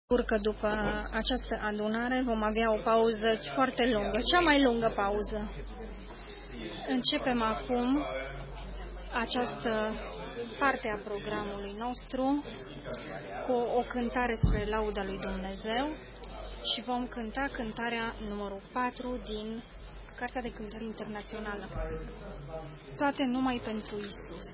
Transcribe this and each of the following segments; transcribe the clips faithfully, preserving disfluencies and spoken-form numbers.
Că după această adunare vom avea o pauză foarte lungă, cea mai lungă pauză. Începem acum această parte a programului nostru cu o cântare spre lauda lui Dumnezeu și vom cânta cântarea numărul patru din Cartea de Cântări Internațională. Toate numai pentru Isus.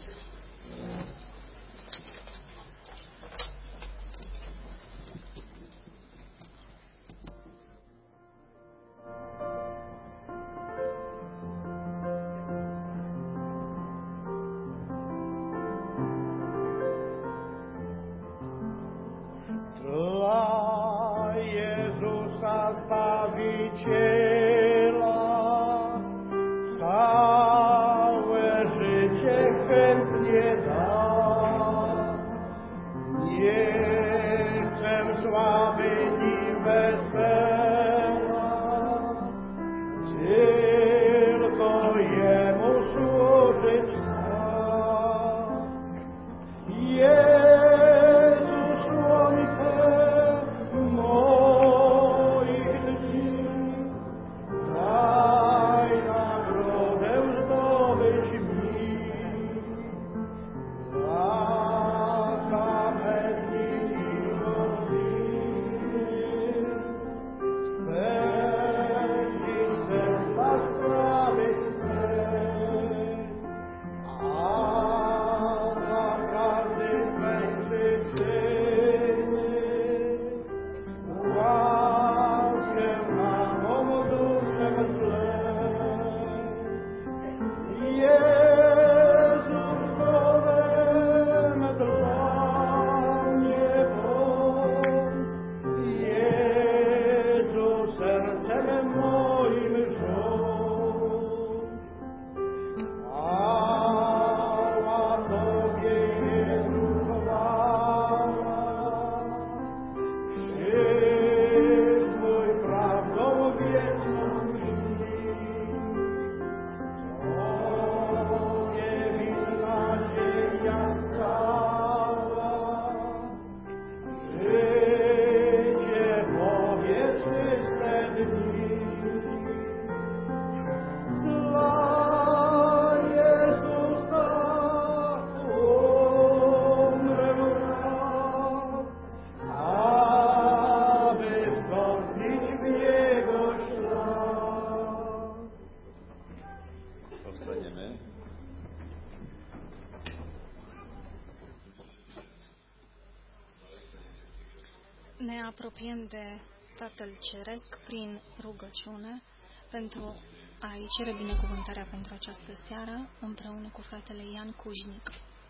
Ne apropiem de Tatăl Ceresc prin rugăciune pentru a-i cere binecuvântarea pentru această seară împreună cu fratele Ian Cujnic.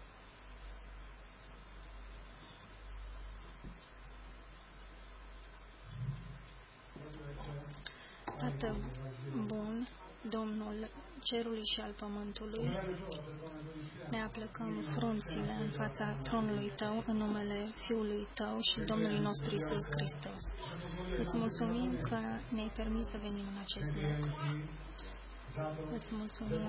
Tată bun, Domnul cerului și al pământului, ne aplecăm frunțile în fața tronului Tău, în numele Fiului Tău și Domnului nostru Iisus Hristos. Îți mulțumim că ne-ai permis să venim în acest loc. Îți mulțumim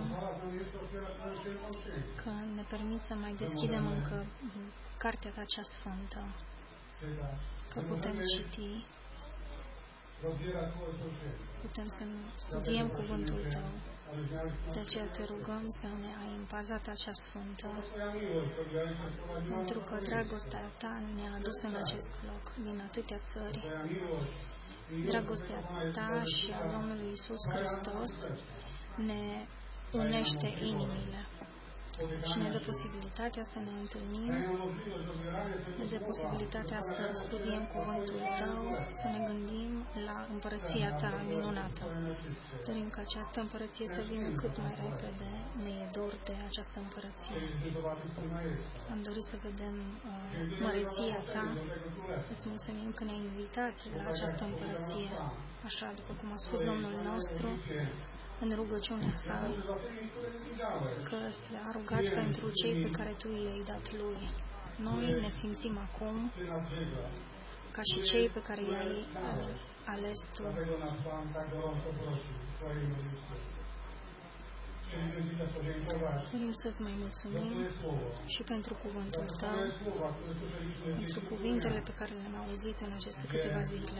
că ne permis să mai deschidem încă Cartea Ta cea Sfântă, că putem citi, putem să studiem Cuvântul Tău. De aceea Te rugăm să ne ai în paza Ta cea Sfântă, pentru că dragostea Ta ne-a adus în acest loc din atâtea țări. Dragostea Ta și a Domnului Iisus Hristos ne unește inimile și ne dă posibilitatea să ne întâlnim, ne dă posibilitatea să studiem Cuvântul Tău, să ne gândim la împărăția Ta minunată. Dorim ca această împărăție să vină cât mai repede, ne e dor de această împărăție. Am dorit să vedem uh, măreția Ta, îți mulțumim că ne-ai invitat la această împărăție, așa după cum a spus Domnul nostru, în rugăciunea sa, că s-a rugat pentru cei pe care Tu i-ai dat Lui. Noi ne simțim acum ca și cei pe care i-ai ales Tu. Dorim să-ți mai mulțumim și pentru cuvântul Tău, pentru cuvintele pe care le-am auzit în aceste câteva zile,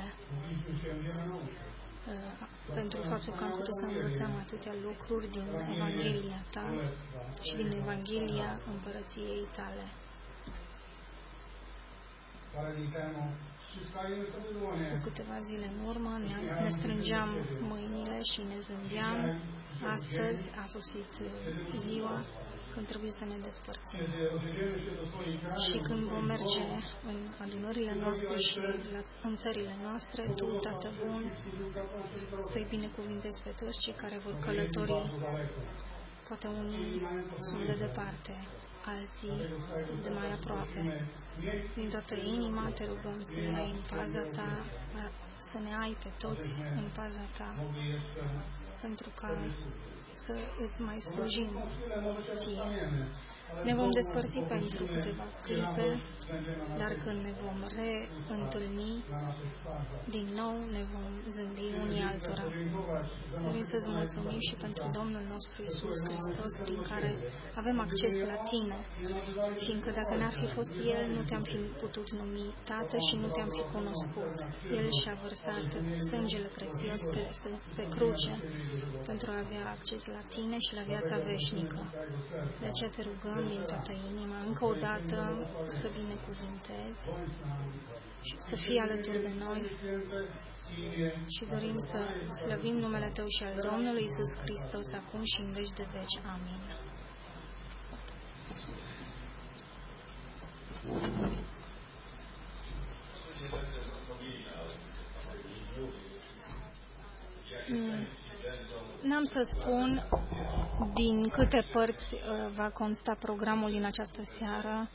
pentru faptul că am putut să învățăm atâtea lucruri din Evanghelia Ta și din Evanghelia Împărăției Tale. Cu câteva zile în urmă ne, ne strângeam mâinile și ne zâmbeam. Astăzi a sosit ziua când trebuie să ne despărțim. Și când vom merge în adunările noastre și la, în țările noastre, Tu, Tată Bun, să-i binecuvintezi pe toți cei care vor călători. Poate unii sunt de departe, alții de mai aproape. Din toată inima te rugăm să ne ai în paza Ta, să ne ai pe toți în paza Ta, pentru ca să îți mai slujim Ție. Ne vom despărți pentru câteva clipe, dar când ne vom reîntâlni, din nou ne vom zâmbi unii altora. Dorim să-ți mulțumim și pentru Domnul nostru Iisus Hristos, prin care avem acces la Tine, fiindcă dacă n-ar fi fost El, nu Te-am fi putut numi Tată și nu Te-am fi cunoscut. El și-a vărsat sângele prețios pe, pe cruce pentru a avea acces la Tine și la viața veșnică. De aceea Te rugăm din toată inima, încă o dată, să binecuvintezi și să fii alături de noi și dorim să slăvim numele Tău și al Domnului Iisus Hristos acum și în veci de veci. Amin. N-am să spun din câte părți uh, va consta programul din această seară,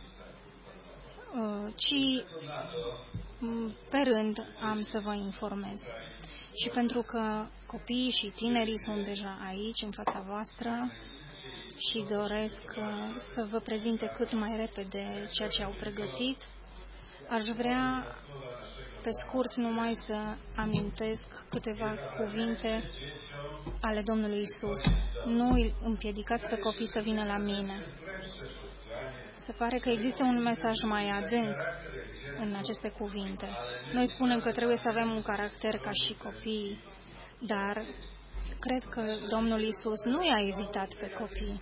uh, ci um, pe rând am să vă informez. Și pentru că copiii și tinerii sunt deja aici, în fața voastră, și doresc uh, să vă prezinte cât mai repede ceea ce au pregătit, aș vrea pe scurt numai să amintesc câteva cuvinte ale Domnului Isus. Nu îi împiedicați pe copii să vină la mine. Se pare că există un mesaj mai adânc în aceste cuvinte. Noi spunem că trebuie să avem un caracter ca și copii, dar cred că Domnul Isus nu i-a evitat pe copii.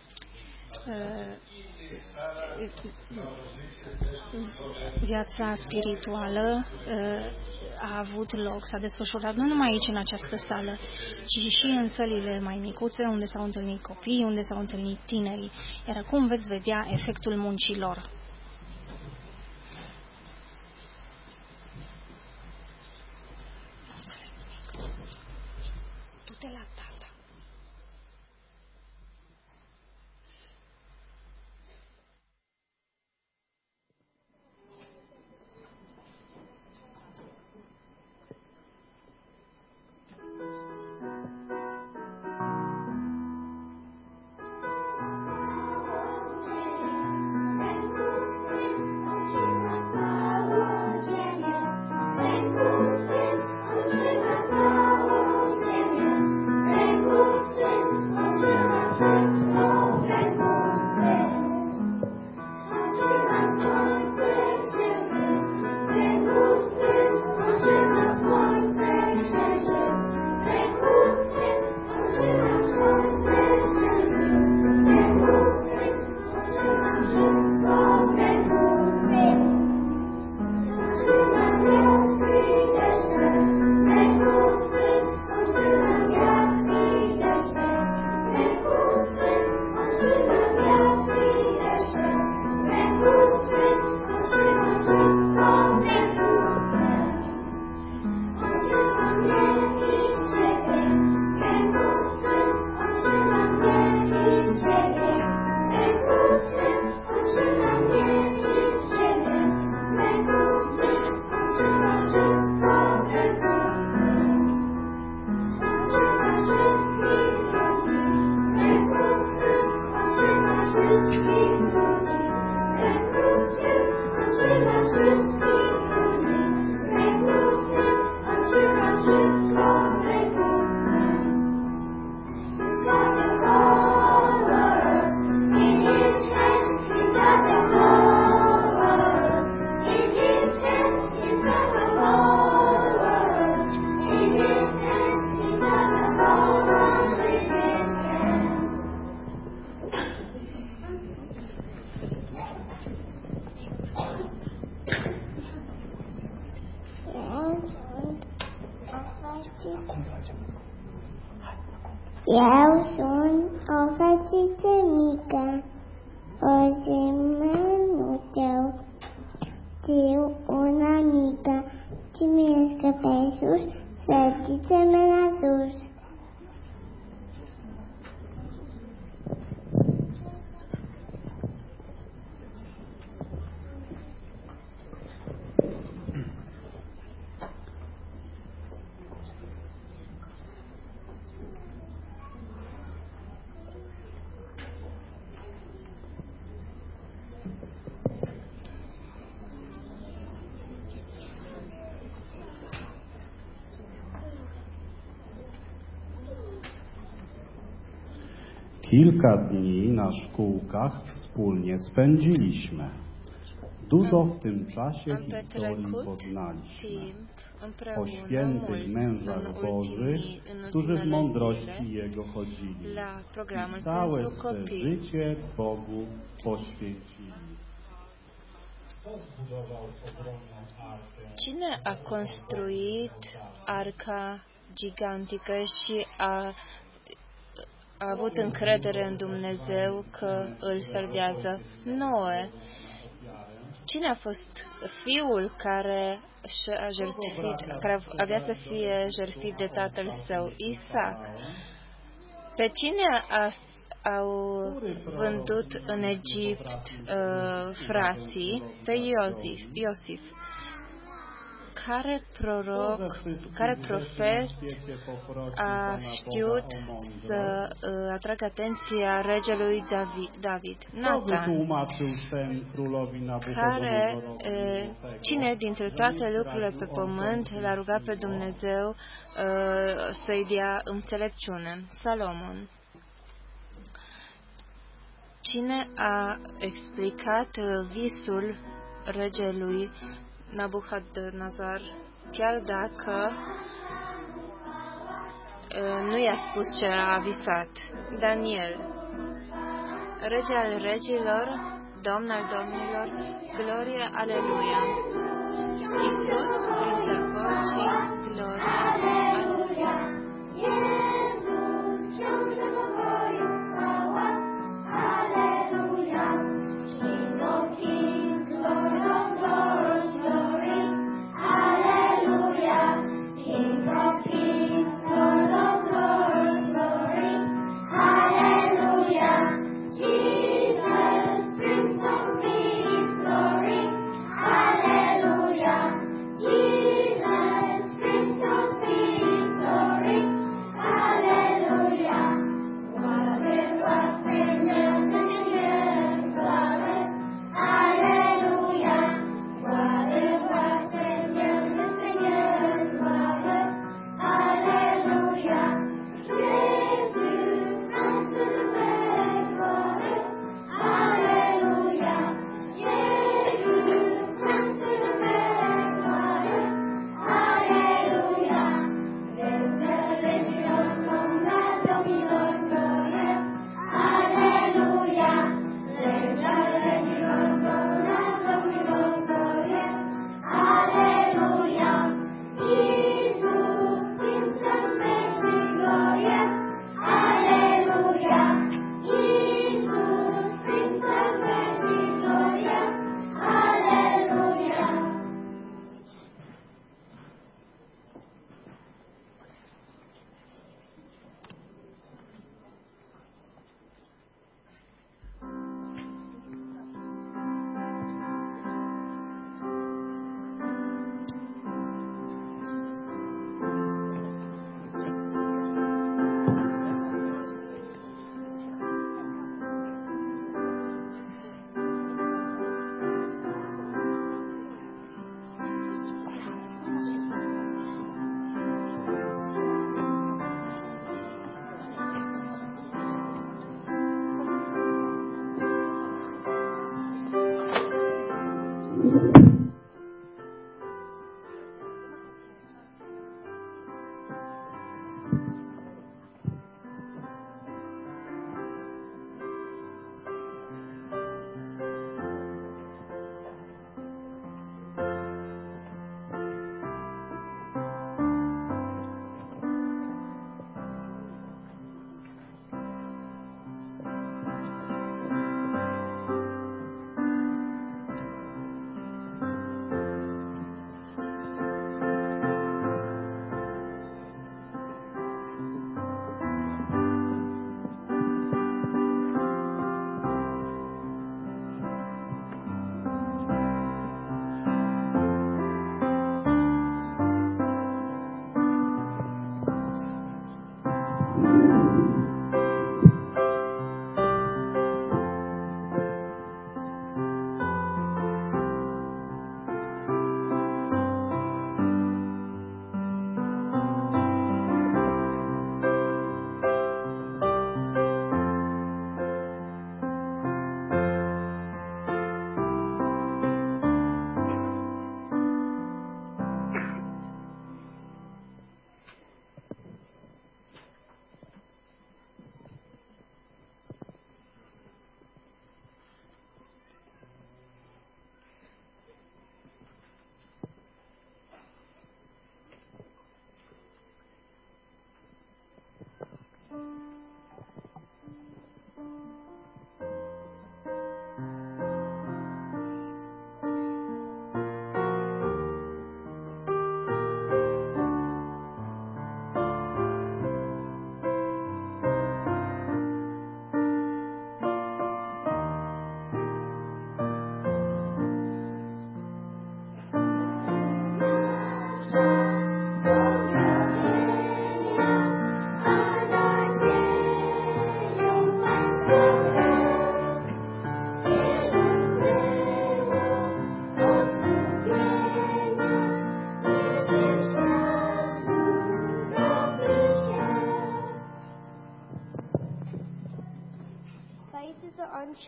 Viața spirituală a avut loc, s-a desfășurat nu numai aici în această sală, ci și în sălile mai micuțe, unde s-au întâlnit copiii, unde s-au întâlnit tinerii. Iar acum veți vedea efectul muncilor. Du-te la tata. Eu sunt o fetiță mică, o semănul tău, tiu una mică, ce mișcă pe sus, fetiță mea sus. Kilka dni na szkółkach wspólnie spędziliśmy. Dużo w tym czasie historii poznaliśmy. O świętych mężach Bożych, którzy w mądrości Jego chodzili i całe swe życie Bogu poświęcili. Cine a construit arca gigantică și a a avut încredere în Dumnezeu că îl servează? Noe. Cine a fost fiul care și-a jertfit, care avea să fie jertfit de tatăl său, Isaac? Pe cine a, au vândut în Egipt uh, frații? Pe Iosif. Iosif. Care proroc, care profet a știut să uh, atragă atenția regelui David? David? Nathan. Care, uh, cine dintre toate lucrurile pe pământ l-a rugat pe Dumnezeu uh, să-i dea înțelepciune? Salomon. Cine a explicat uh, visul regelui Nabucodonosor, chiar dacă uh, nu i-a spus ce a visat? Daniel. Rege al regilor, Domn al domnilor, glorie, aleluia. Iisus, Prinț al păcii, glorie, aleluia. Jesus,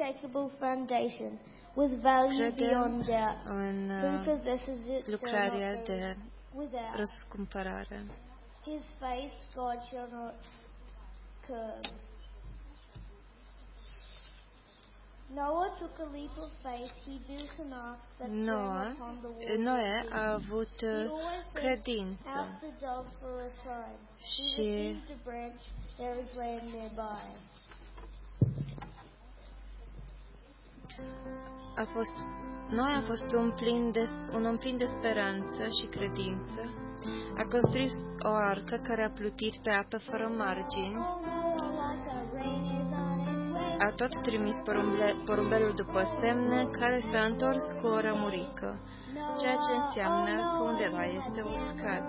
unshakable foundation, with value beyond doubt. În lucrarea de răscumpărare. His faith God shall not curb. Noah took a leap of faith. He built an ark that swam upon the water. Noe a avut credință. Out the dove for a sign. He received a branch. There is land nearby. A fost, Noe a fost un, plin de, un om plin de speranță și credință. A construit o arcă care a plutit pe apă fără margini. A tot trimis porumbe, porumbelul după semne, care s-a întors cu o rămurică, ceea ce înseamnă că undeva este uscat.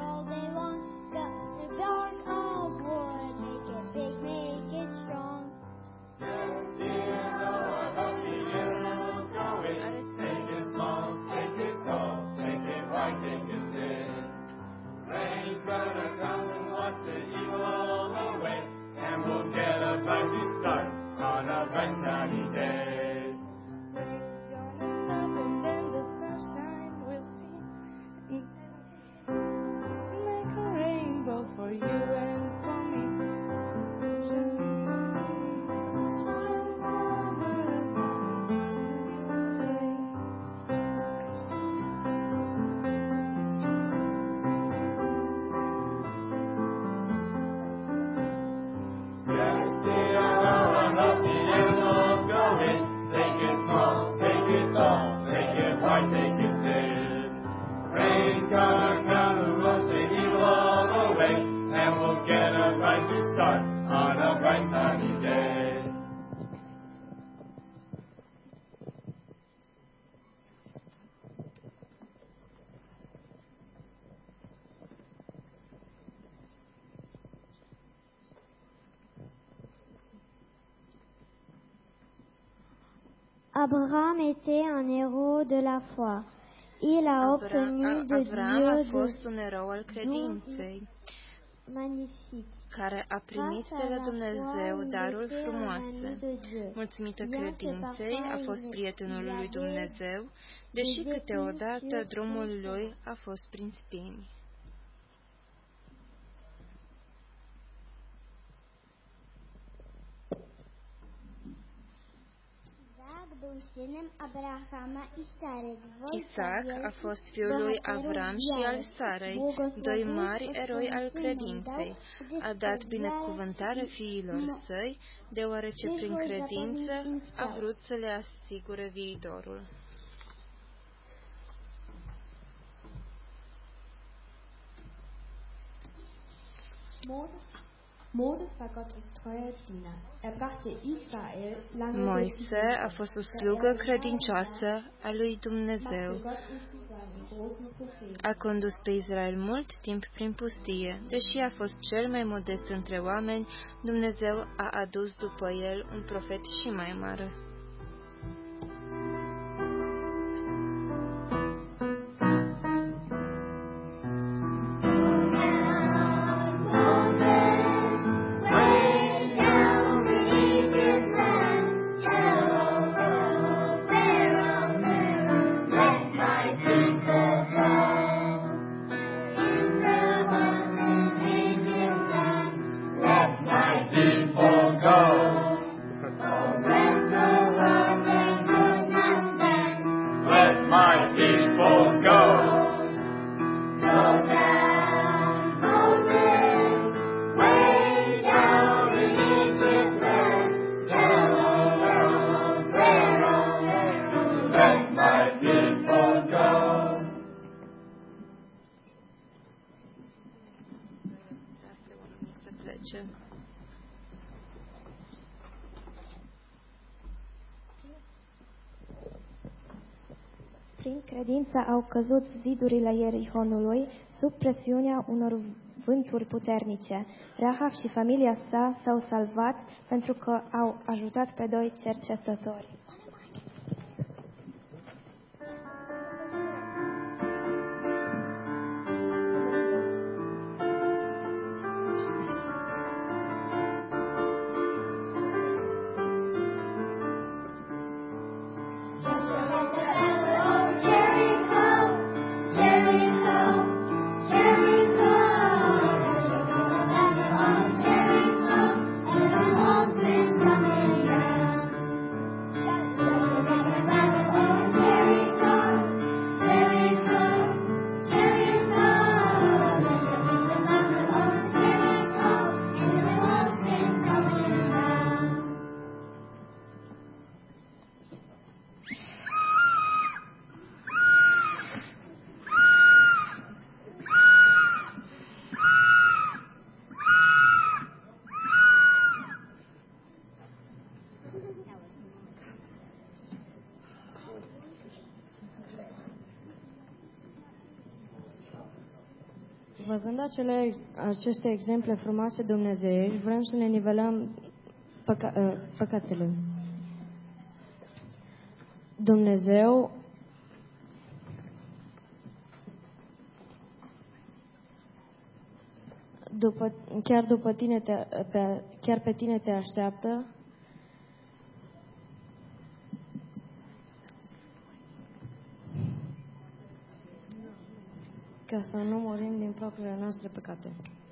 Abraham était un héros de la foi. Il a Abra- obtenu de Avram a Dieu fost de un erou al credinței, magnifique. care a primit de la Dumnezeu daruri frumoase. Mulțumită credinței, a fost prietenul lui Dumnezeu, deși câteodată drumul lui a fost prin spini. Isaac a fost fiul lui Avram și al Sarei, doi mari eroi al credinței. A dat binecuvântare fiilor săi, deoarece prin credință a vrut să le asigure viitorul. Moise a fost o slugă credincioasă a lui Dumnezeu. A condus pe Israel mult timp prin pustie. Deși a fost cel mai modest între oameni, Dumnezeu a adus după el un profet și mai mare. Prin credință au căzut zidurile Ierihonului sub presiunea unor vânturi puternice. Rahab și familia sa s-au salvat pentru că au ajutat pe doi cercetători. Văzând acele, aceste exemple frumoase dumnezeiești, vrem să ne nivelăm păca, păcatele. Dumnezeu după, chiar după tine te, pe, chiar pe tine te așteaptă ca să nu murim din propriile noastre păcate.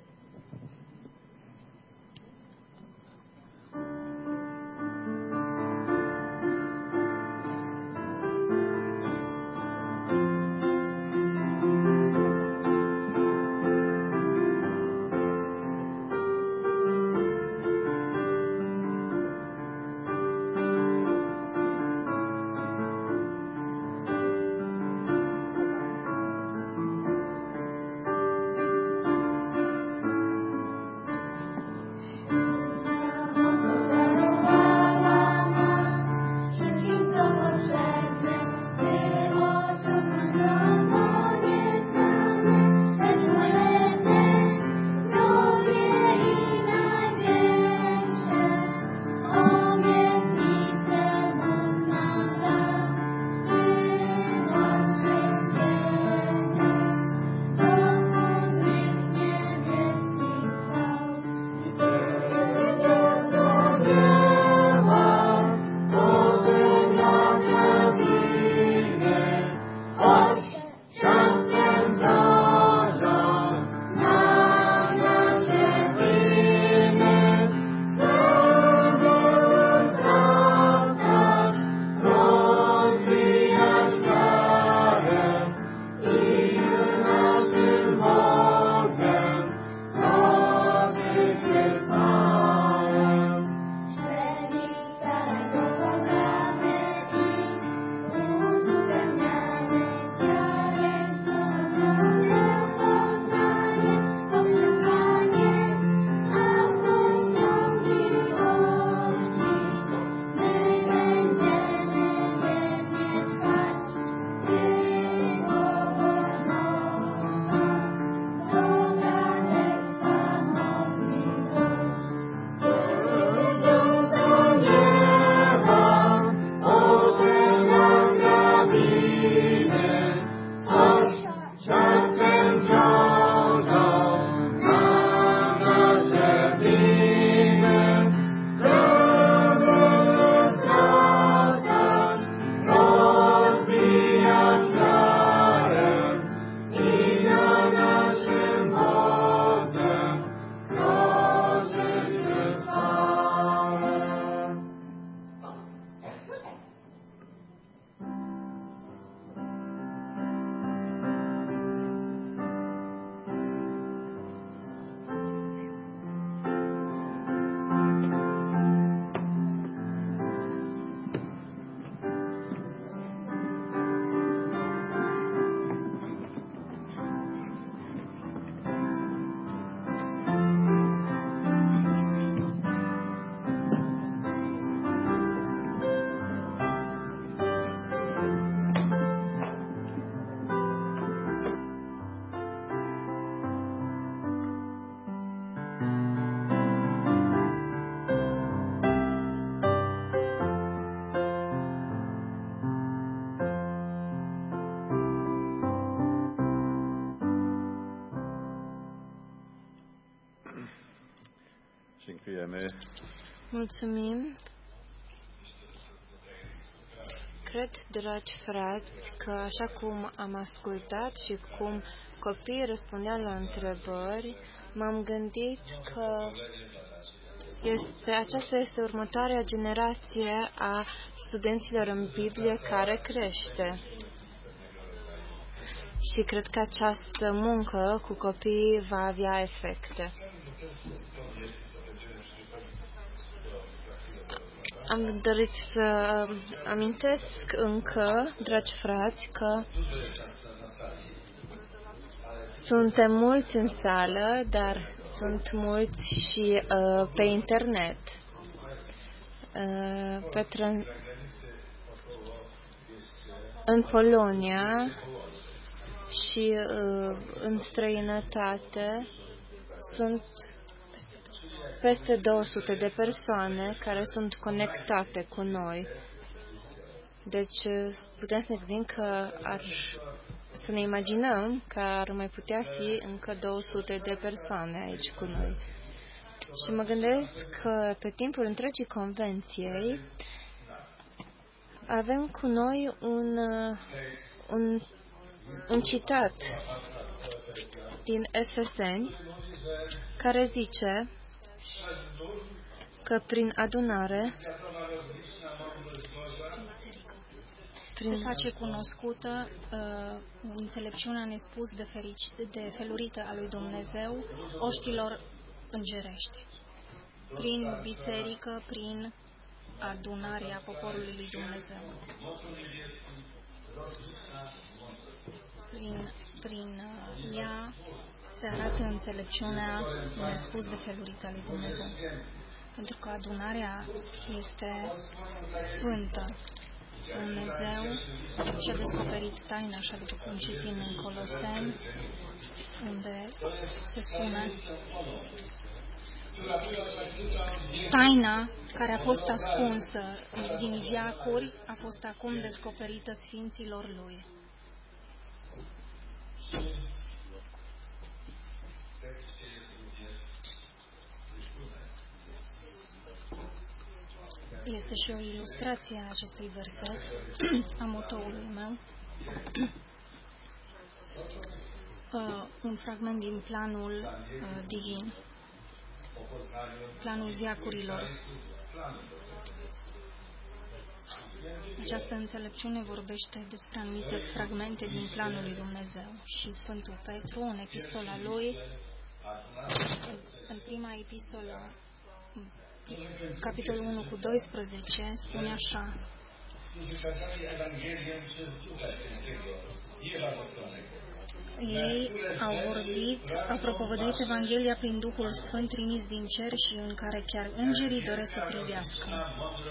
Mulțumim. Cred, dragi frați, că așa cum am ascultat și cum copiii răspundeau la întrebări, m-am gândit că este, aceasta este următoarea generație a studenților în Biblie care crește. Și cred că această muncă cu copiii va avea efecte. Am dorit să amintesc încă, dragi frați, că suntem mulți în sală, dar sunt mulți și uh, pe internet. Uh, pe tran- în Polonia și uh, în străinătate sunt peste două sute de persoane care sunt conectate cu noi. Deci putem să ne gândim că ar, să ne imaginăm că ar mai putea fi încă două sute de persoane aici cu noi. Și mă gândesc că pe timpul întregii convenției avem cu noi un, un, un citat din Efeseni care zice că prin adunare prin... se face cunoscută uh, înțelepciunea nespus de, ferici, de felurită a lui Dumnezeu oștilor îngerești. Prin biserică, prin adunarea poporului lui Dumnezeu. Prin, prin uh, ea se arată înțelepciunea nespus de felurită a lui Dumnezeu. Pentru că adunarea este sfântă. Dumnezeu și-a descoperit taina, așa după cum citim în Coloseni, unde se spune taina care a fost ascunsă din veacuri a fost acum descoperită sfinților Lui. Este și o ilustrație a acestui verset, a motoului meu. Uh, un fragment din planul uh, divin, planul veacurilor. Această înțelepciune vorbește despre anumite fragmente din planul lui Dumnezeu și Sfântul Petru, în epistola lui, în prima epistolă, capitolul unu cu doisprezece, spune așa: ei au vorbit, au propovăduit Evanghelia prin Duhul Sfânt trimis din cer și în care chiar îngerii doresc să privească.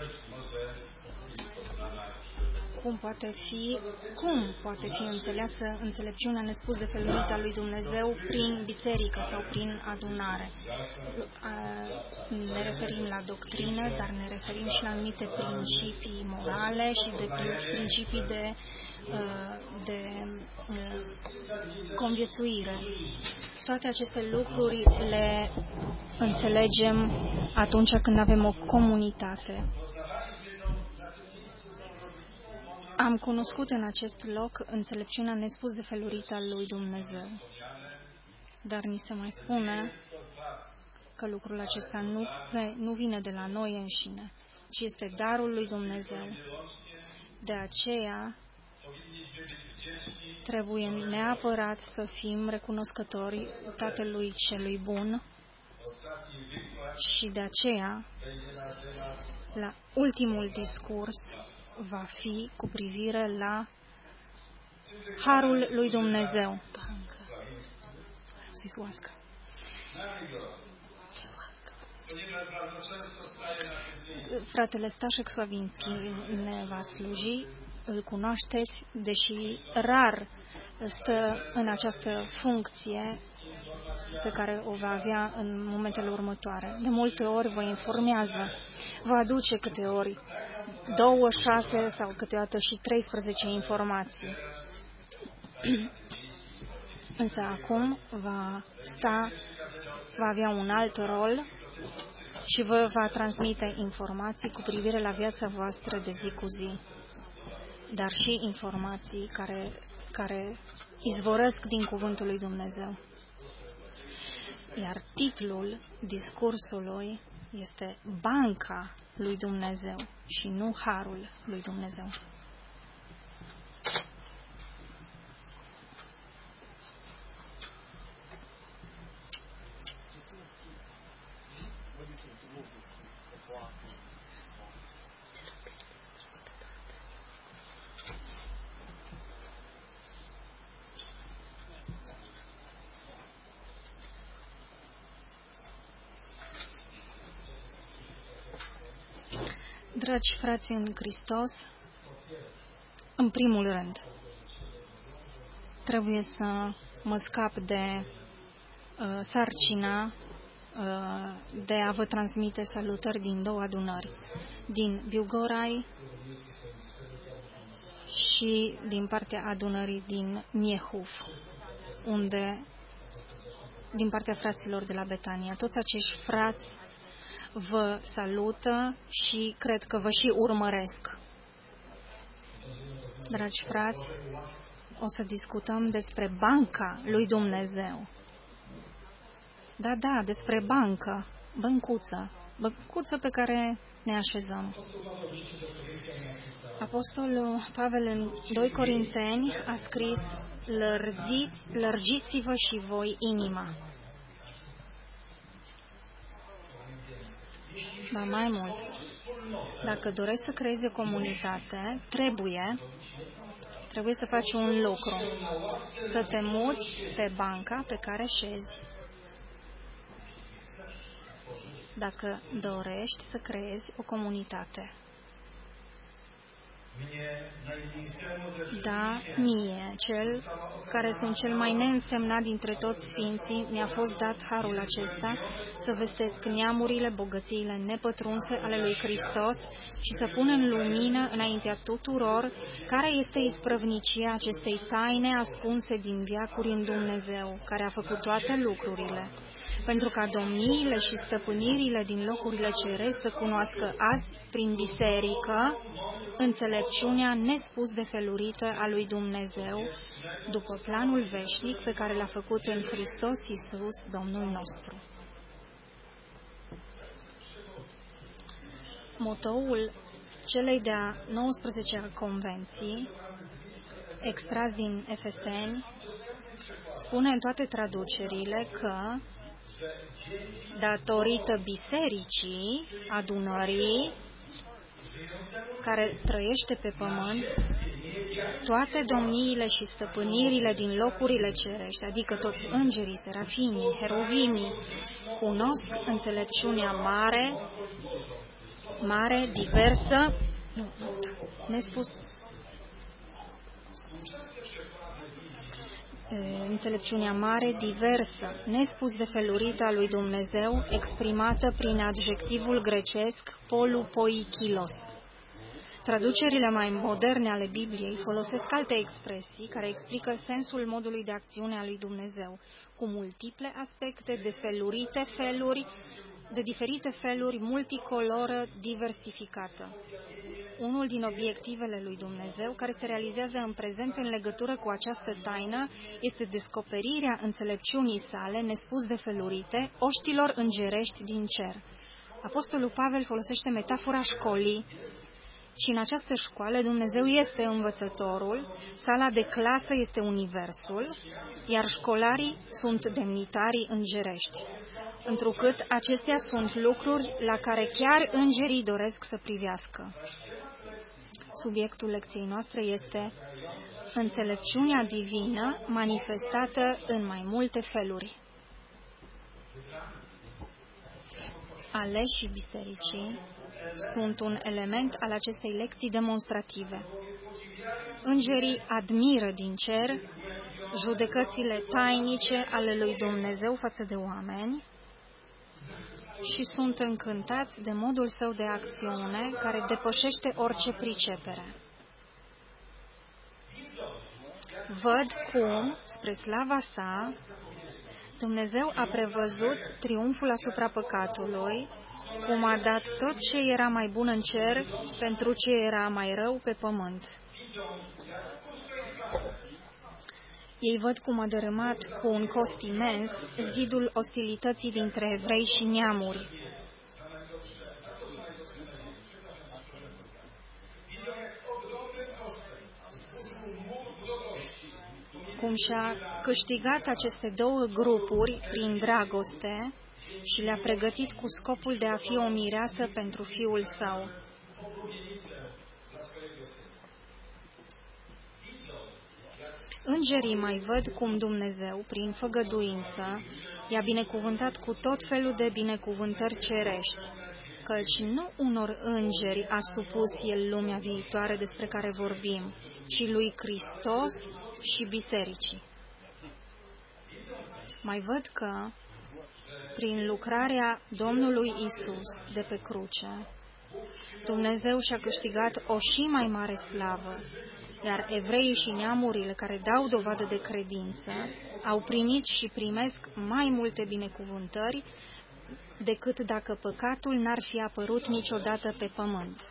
Cum poate fi, cum poate fi înțeleasă înțelepciunea nespus de felurită a lui Dumnezeu prin biserică sau prin adunare? Ne referim la doctrină, dar ne referim și la anumite principii morale și de principii de, de conviețuire. Toate aceste lucruri le înțelegem atunci când avem o comunitate. Am cunoscut în acest loc înțelepciunea nespus de felurită a lui Dumnezeu. Dar ni se mai spune că lucrul acesta nu, nu vine de la noi înșine, ci este darul lui Dumnezeu. De aceea trebuie neapărat să fim recunoscători Tatălui Celui Bun și de aceea, la ultimul discurs, va fi cu privire la harul lui Dumnezeu. Fratele Staszek Sławinski ne va sluji, îl cunoașteți, deși rar stă în această funcție pe care o va avea în momentele următoare. De multe ori vă informează, vă aduce câteori două, șase sau câteodată și treisprezece informații. Însă acum va sta, va avea un alt rol și vă va transmite informații cu privire la viața voastră de zi cu zi, dar și informații care, care izvorăsc din Cuvântul lui Dumnezeu. Iar titlul discursului este Banca lui Dumnezeu și nu Harul lui Dumnezeu. Dragi frați în Hristos, în primul rând, trebuie să mă scap de uh, sarcina uh, de a vă transmite salutări din două adunări, din Biugorai și din partea adunării din Miehuf, unde, din partea fraților de la Betania. Toți acești frați vă salută și cred că vă și urmăresc. Dragi frați, o să discutăm despre banca lui Dumnezeu. Da, da, despre bancă, băncuță, băncuță pe care ne așezăm. Apostolul Pavel în doi Corinteni a scris: Lărgiți, lărgiți-vă și voi inima. Ba mai mult, dacă dorești să creezi o comunitate, trebuie, trebuie să faci un lucru, să te muți pe banca pe care șezi. Dacă dorești să creezi o comunitate. Da, mie, cel care sunt cel mai neînsemnat dintre toți sfinții, mi-a fost dat harul acesta să vestesc neamurile, bogățiile nepătrunse ale lui Hristos și să pun în lumină înaintea tuturor care este isprăvnicia acestei taine ascunse din veacuri în Dumnezeu, care a făcut toate lucrurile, pentru ca domniile și stăpânirile din locurile cerești să cunoască azi, prin biserică, înțelepciunea nespus de felurită a lui Dumnezeu, după planul veșnic pe care l-a făcut în Hristos Iisus, Domnul nostru. Motoul celei de-a nouăsprezecea convenții, extras din Efeseni, spune în toate traducerile că datorită bisericii, adunării, care trăiește pe pământ, toate domniile și stăpânirile din locurile cerești, adică toți îngerii, serafimii, heruvimii, cunosc înțelepciunea mare, mare, diversă, nu, nespus, înțelepciunea mare, diversă, nespus de felurită a lui Dumnezeu, exprimată prin adjectivul grecesc polupoikilos. Traducerile mai moderne ale Bibliei folosesc alte expresii care explică sensul modului de acțiune a lui Dumnezeu, cu multiple aspecte de felurite feluri, de diferite feluri, multicoloră, diversificată. Unul din obiectivele lui Dumnezeu, care se realizează în prezent în legătură cu această taină, este descoperirea înțelepciunii sale, nespus de felurite, oștilor îngerești din cer. Apostolul Pavel folosește metafora școlii și în această școală Dumnezeu este învățătorul, sala de clasă este universul, iar școlarii sunt demnitarii îngerești, întrucât acestea sunt lucruri la care chiar îngerii doresc să privească. Subiectul lecției noastre este înțelepciunea divină manifestată în mai multe feluri. Aleșii bisericii sunt un element al acestei lecții demonstrative. Îngerii admiră din cer judecățile tainice ale lui Dumnezeu față de oameni și sunt încântați de modul său de acțiune care depășește orice pricepere. Văd cum, spre slava sa, Dumnezeu a prevăzut triumful asupra păcatului, cum a dat tot ce era mai bun în cer pentru ce era mai rău pe pământ. Ei văd cum a dărâmat cu un cost imens zidul ostilității dintre evrei și neamuri. Cum și-a câștigat aceste două grupuri prin dragoste și le-a pregătit cu scopul de a fi o mireasă pentru Fiul Său. Îngerii mai văd cum Dumnezeu, prin făgăduință, i-a binecuvântat cu tot felul de binecuvântări cerești, căci nu unor îngeri a supus El lumea viitoare despre care vorbim, ci lui Hristos și bisericii. Mai văd că, prin lucrarea Domnului Isus de pe cruce, Dumnezeu și-a câștigat o și mai mare slavă, iar evreii și neamurile care dau dovadă de credință au primit și primesc mai multe binecuvântări decât dacă păcatul n-ar fi apărut niciodată pe pământ.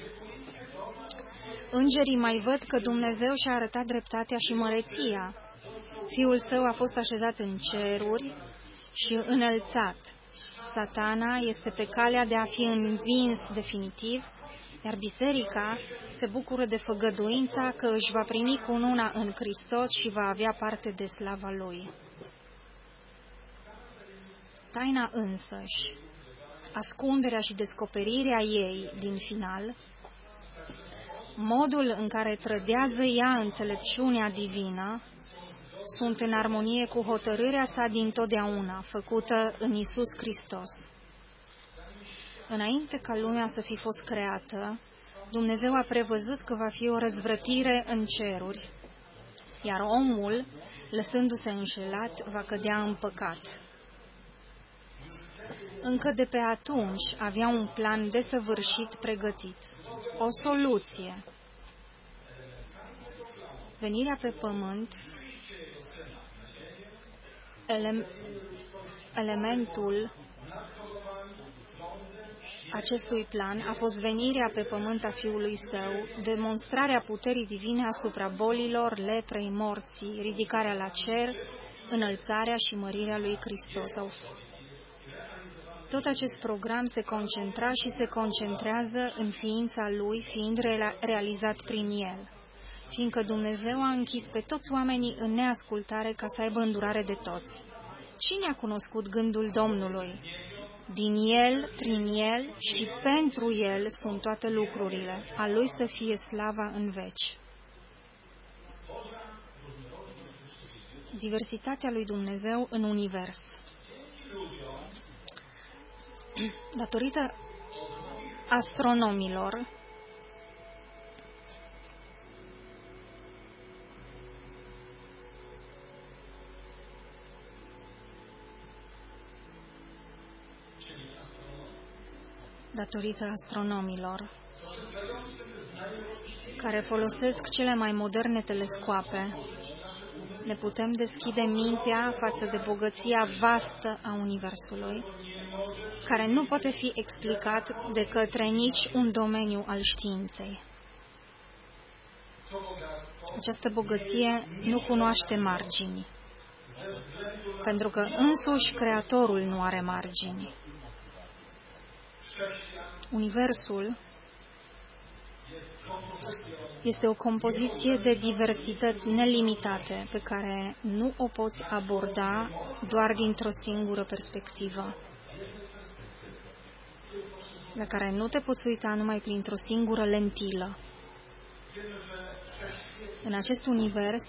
Îngerii mai văd că Dumnezeu și-a arătat dreptatea și măreția. Fiul Său a fost așezat în ceruri și înălțat. Satana este pe calea de a fi învins definitiv, iar biserica se bucură de făgăduința că își va primi cununa în Hristos și va avea parte de slava Lui. Taina însăși, ascunderea și descoperirea ei din final, modul în care trădează ea înțelepciunea divină, sunt în armonie cu hotărârea sa dintotdeauna, făcută în Iisus Hristos. Înainte ca lumea să fi fost creată, Dumnezeu a prevăzut că va fi o răzvrătire în ceruri, iar omul, lăsându-se înșelat, va cădea în păcat. Încă de pe atunci avea un plan desăvârșit pregătit, o soluție. Venirea pe pământ, ele, elementul acestui plan a fost venirea pe pământ a Fiului Său, demonstrarea puterii divine asupra bolilor, leprei, morții, ridicarea la cer, înălțarea și mărirea lui Hristos. Tot acest program se concentra și se concentrează în ființa Lui, fiind realizat prin El, fiindcă Dumnezeu a închis pe toți oamenii în neascultare ca să aibă îndurare de toți. Cine a cunoscut gândul Domnului? Din El, prin El și pentru El sunt toate lucrurile. A Lui să fie slava în veci. Diversitatea lui Dumnezeu în univers. Datorită astronomilor, datorită astronomilor, care folosesc cele mai moderne telescoape, ne putem deschide mintea față de bogăția vastă a Universului, care nu poate fi explicat de către nici un domeniu al științei. Această bogăție nu cunoaște margini, pentru că însuși Creatorul nu are margini. Universul este o compoziție de diversități nelimitate pe care nu o poți aborda doar dintr-o singură perspectivă, la care nu te poți uita numai printr-o singură lentilă. În acest univers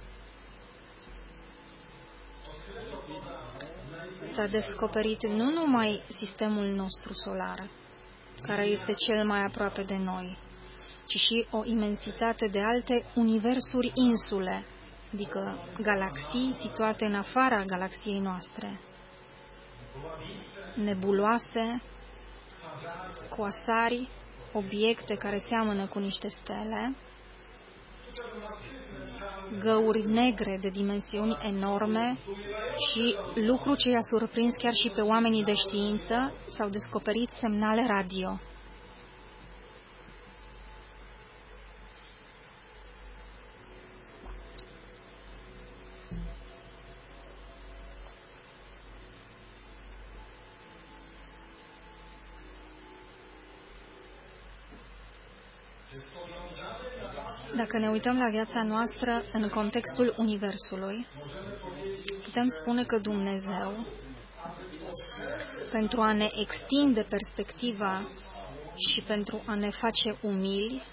s-a descoperit nu numai sistemul nostru solar, care este cel mai aproape de noi, ci și o imensitate de alte universuri insule, adică galaxii situate în afara galaxiei noastre, nebuloase, cuasari, obiecte care seamănă cu niște stele, găuri negre de dimensiuni enorme și, lucru ce i-a surprins chiar și pe oamenii de știință, s-au descoperit semnale radio. Dacă ne uităm la viața noastră în contextul Universului, putem spune că Dumnezeu, pentru a ne extinde perspectiva și pentru a ne face umili,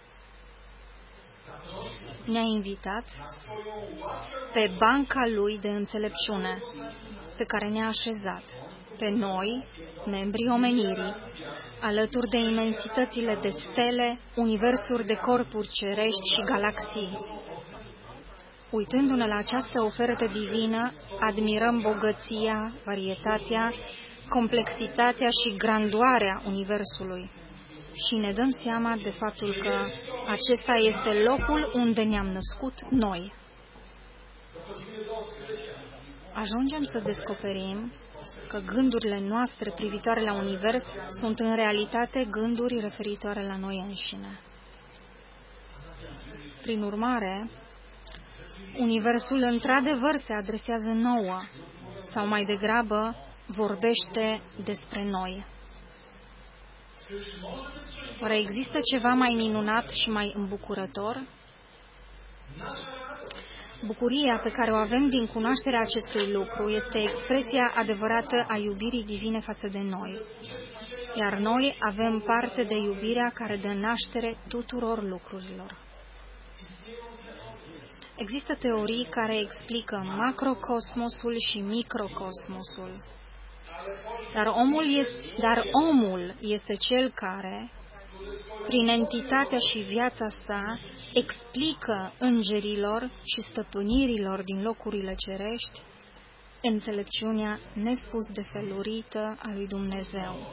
ne-a invitat pe banca Lui de înțelepciune, pe care ne-a așezat pe noi, membrii omenirii, alături de imensitățile de stele, universuri de corpuri cerești și galaxii. uitându-ne la această ofertă divină, admirăm bogăția, varietatea, complexitatea și grandoarea Universului și ne dăm seama de faptul că acesta este locul unde ne-am născut noi. Ajungem să descoperim că gândurile noastre privitoare la Univers sunt în realitate gânduri referitoare la noi înșine. Prin urmare, Universul într-adevăr se adresează nouă, sau mai degrabă vorbește despre noi. Oare există ceva mai minunat și mai îmbucurător? Bucuria pe care o avem din cunoașterea acestui lucru este expresia adevărată a iubirii divine față de noi, iar noi avem parte de iubirea care dă naștere tuturor lucrurilor. Există teorii care explică macrocosmosul și microcosmosul, dar omul este, dar omul este cel care, prin entitatea și viața sa, explică îngerilor și stăpânirilor din locurile cerești înțelepciunea nespus de felurită a lui Dumnezeu.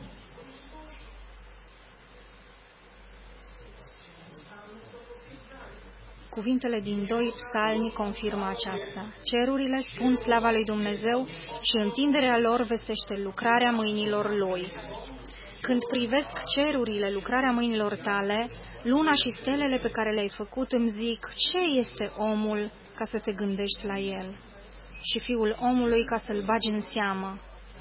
Cuvintele din doi psalmi confirmă aceasta. Cerurile spun slava lui Dumnezeu și întinderea lor vestește lucrarea mâinilor Lui. Când privesc cerurile, lucrarea mâinilor tale, luna și stelele pe care le-ai făcut, îmi zic, ce este omul ca să te gândești la el? Și fiul omului ca să-l bagi în seamă.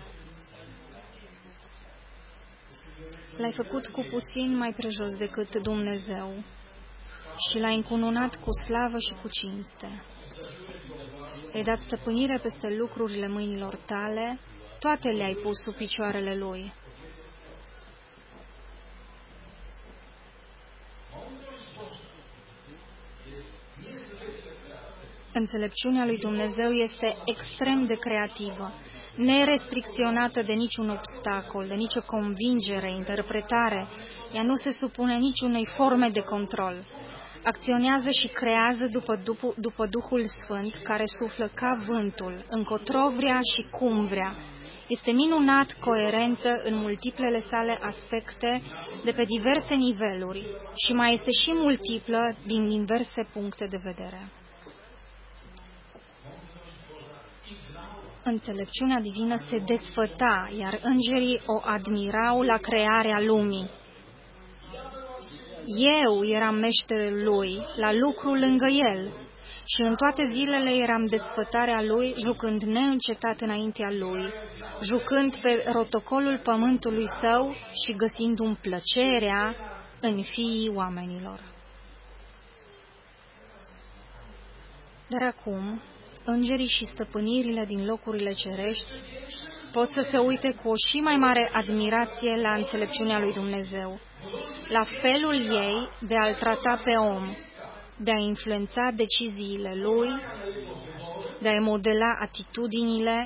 L-ai făcut cu puțin mai prejos decât Dumnezeu și l-ai încununat cu slavă și cu cinste. I-ai dat stăpânire peste lucrurile mâinilor tale, toate le-ai pus sub picioarele Lui. Înțelepciunea lui Dumnezeu este extrem de creativă, nerestricționată de niciun obstacol, de nicio convingere, interpretare. Ea nu se supune niciunei forme de control. Acționează și creează după, după, după Duhul Sfânt, care suflă ca vântul, încotro vrea și cum vrea. Este minunat coerentă în multiplele sale aspecte de pe diverse niveluri și mai este și multiplă din diverse puncte de vedere. Înțelepciunea divină se desfăta, iar îngerii o admirau la crearea lumii. Eu eram meșterul lui, la lucru lângă el, și în toate zilele eram desfătarea lui, jucând neîncetat înaintea lui, jucând pe rotocolul pământului său și găsindu-mi plăcerea în fiii oamenilor. Dar acum, îngerii și stăpânirile din locurile cerești pot să se uite cu o și mai mare admirație la înțelepciunea lui Dumnezeu, la felul ei de a-l trata pe om, de a influența deciziile lui, de a-i modela atitudinile,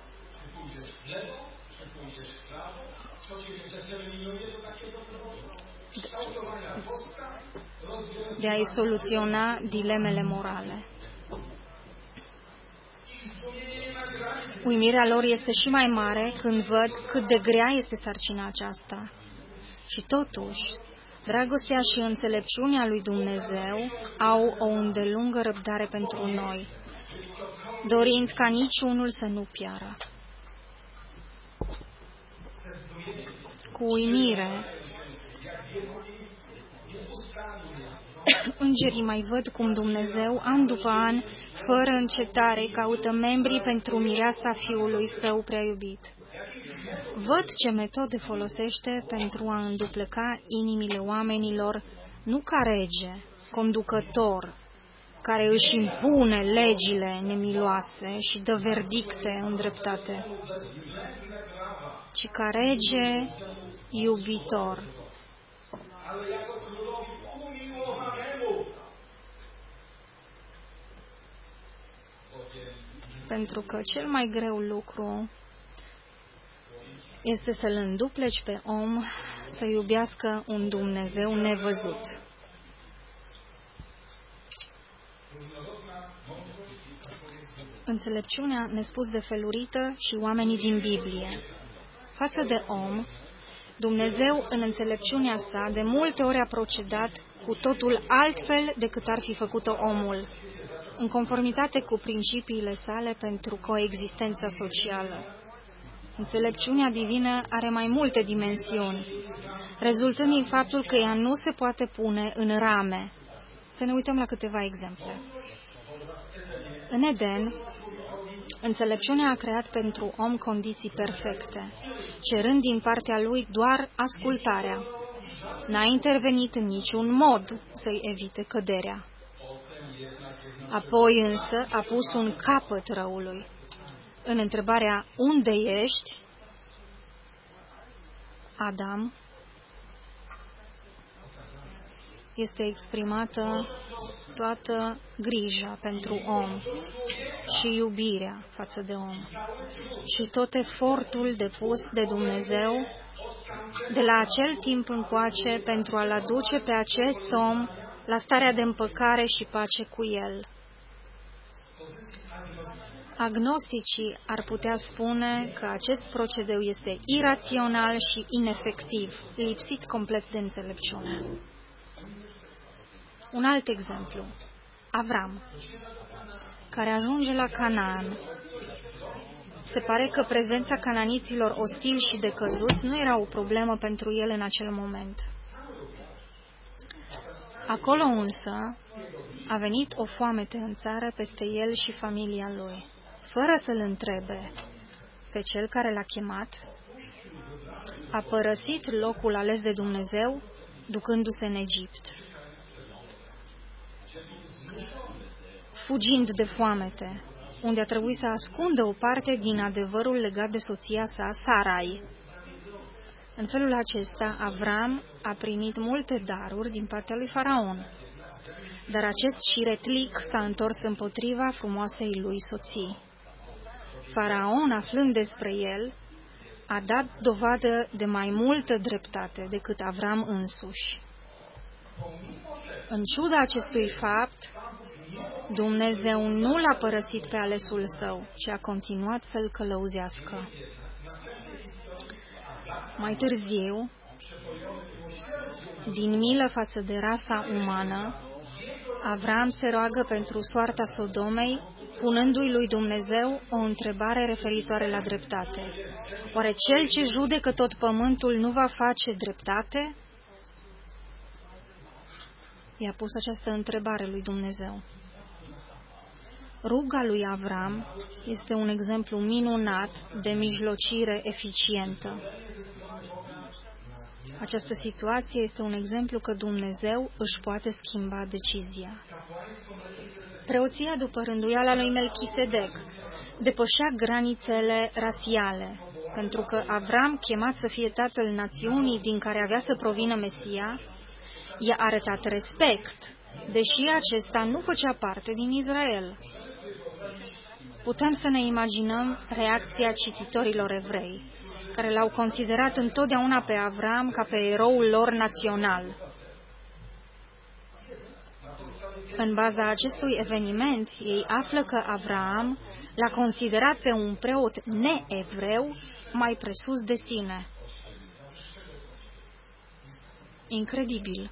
de a-i soluționa dilemele morale. Uimirea lor este și mai mare când văd cât de grea este sarcina aceasta. Și totuși, dragostea și înțelepciunea lui Dumnezeu au o îndelungă răbdare pentru noi, dorind ca niciunul să nu piară. Cu uimire, îngerii mai văd cum Dumnezeu, an după an, fără încetare, caută membrii pentru mireasa Fiului Său prea iubit. Văd ce metode folosește pentru a îndupleca inimile oamenilor, nu ca rege, conducător, care își impune legile nemiloase și dă verdicte îndreptate, ci ca rege iubitor. Pentru că cel mai greu lucru este să-l îndupleci pe om să iubească un Dumnezeu nevăzut. Înțelepciunea nespus de felurită și oamenii din Biblie. Față de om, Dumnezeu, în înțelepciunea sa, de multe ori a procedat cu totul altfel decât ar fi făcut-o omul, în conformitate cu principiile sale pentru coexistența socială. Înțelepciunea divină are mai multe dimensiuni, rezultând din faptul că ea nu se poate pune în rame. Să ne uităm la câteva exemple. În Eden, înțelepciunea a creat pentru om condiții perfecte, cerând din partea lui doar ascultarea. N-a intervenit în niciun mod să-i evite căderea. Apoi însă a pus un capăt răului. În întrebarea unde ești, Adam, este exprimată toată grija pentru om și iubirea față de om și tot efortul depus de Dumnezeu de la acel timp încoace pentru a-l aduce pe acest om la starea de împăcare și pace cu el. Agnosticii ar putea spune că acest procedeu este irațional și inefectiv, lipsit complet de înțelepciune. Un alt exemplu, Avram, care ajunge la Canaan. Se pare că prezența cananiților ostili și decăzuți nu era o problemă pentru el în acel moment. Acolo însă a venit o foamete în țară peste el și familia lui. Fără să-l întrebe pe cel care l-a chemat, a părăsit locul ales de Dumnezeu, ducându-se în Egipt. Fugind de foamete, unde a trebuit să ascundă o parte din adevărul legat de soția sa, Sarai. În felul acesta, Avram a primit multe daruri din partea lui Faraon, dar acest șiretlic s-a întors împotriva frumoasei lui soții. Faraon, aflând despre el, a dat dovadă de mai multă dreptate decât Avram însuși. În ciuda acestui fapt, Dumnezeu nu l-a părăsit pe alesul său, ci a continuat să-l călăuzească. Mai târziu, din milă față de rasa umană, Avram se roagă pentru soarta Sodomei, punându-i lui Dumnezeu o întrebare referitoare la dreptate. Oare cel ce judecă tot pământul nu va face dreptate? I-a pus această întrebare lui Dumnezeu. Ruga lui Avram este un exemplu minunat de mijlocire eficientă. Această situație este un exemplu că Dumnezeu își poate schimba decizia. Preoția după rânduiala lui Melchisedec depășea granițele rasiale, pentru că Avram, chemat să fie tatăl națiunii din care avea să provină Mesia, i-a arătat respect, deși acesta nu făcea parte din Israel. Putem să ne imaginăm reacția cititorilor evrei, care l-au considerat întotdeauna pe Avram ca pe eroul lor național. În baza acestui eveniment, ei află că Avram l-a considerat pe un preot neevreu mai presus de sine. Incredibil!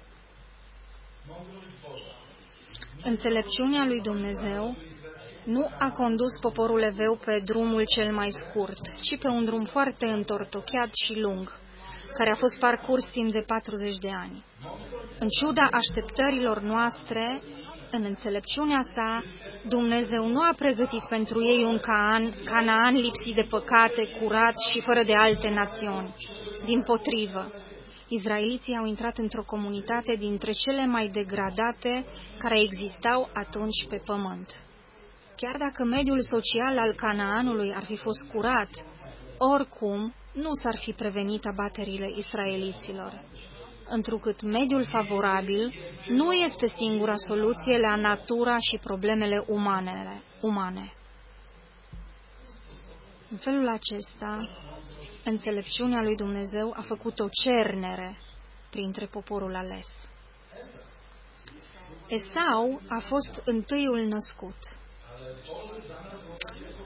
Înțelepciunea lui Dumnezeu nu a condus poporul evreu pe drumul cel mai scurt, ci pe un drum foarte întortocheat și lung, care a fost parcurs timp de patruzeci de ani. În ciuda așteptărilor noastre, în înțelepciunea sa, Dumnezeu nu a pregătit pentru ei un Canaan, Canaan lipsit de păcate, curat și fără de alte națiuni. Dimpotrivă, izraeliții au intrat într-o comunitate dintre cele mai degradate care existau atunci pe pământ. Chiar dacă mediul social al Canaanului ar fi fost curat, oricum nu s-ar fi prevenit abaterile israeliților, întrucât mediul favorabil nu este singura soluție la natura și problemele umane. umane. În felul acesta, înțelepciunea lui Dumnezeu a făcut o cernere printre poporul ales. Esau a fost întâiul născut.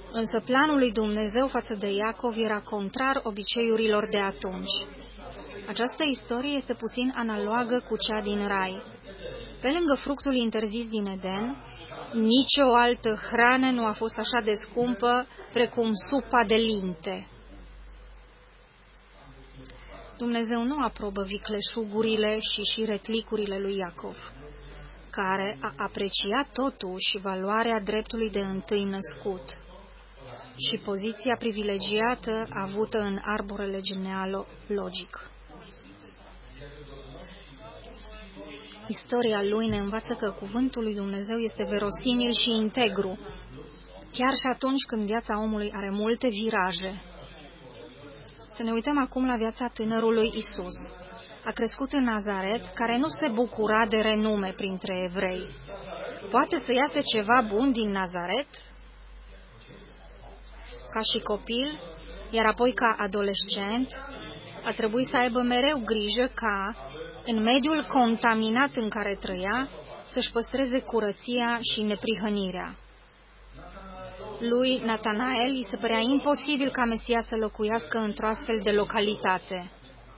Însă planul lui Dumnezeu față de Iacov era contrar obiceiurilor de atunci. Această istorie este puțin analogă cu cea din Rai. Pe lângă fructul interzis din Eden, nicio altă hrană nu a fost așa de scumpă precum supa de linte. Dumnezeu nu aprobă vicleșugurile și șiretlicurile lui Iacov, care a apreciat totuși valoarea dreptului de întâi născut și poziția privilegiată avută în arborele genealogic. Istoria lui ne învață că cuvântul lui Dumnezeu este verosimil și integru, chiar și atunci când viața omului are multe viraje. Să ne uităm acum la viața tânărului Isus. A crescut în Nazaret, care nu se bucura de renume printre evrei. Poate să iasă ceva bun din Nazaret? Ca și copil, iar apoi ca adolescent, a trebuit să aibă mereu grijă ca, în mediul contaminat în care trăia, să-și păstreze curăția și neprihănirea. Lui Natanael îi se părea imposibil ca Mesia să locuiască într-o astfel de localitate.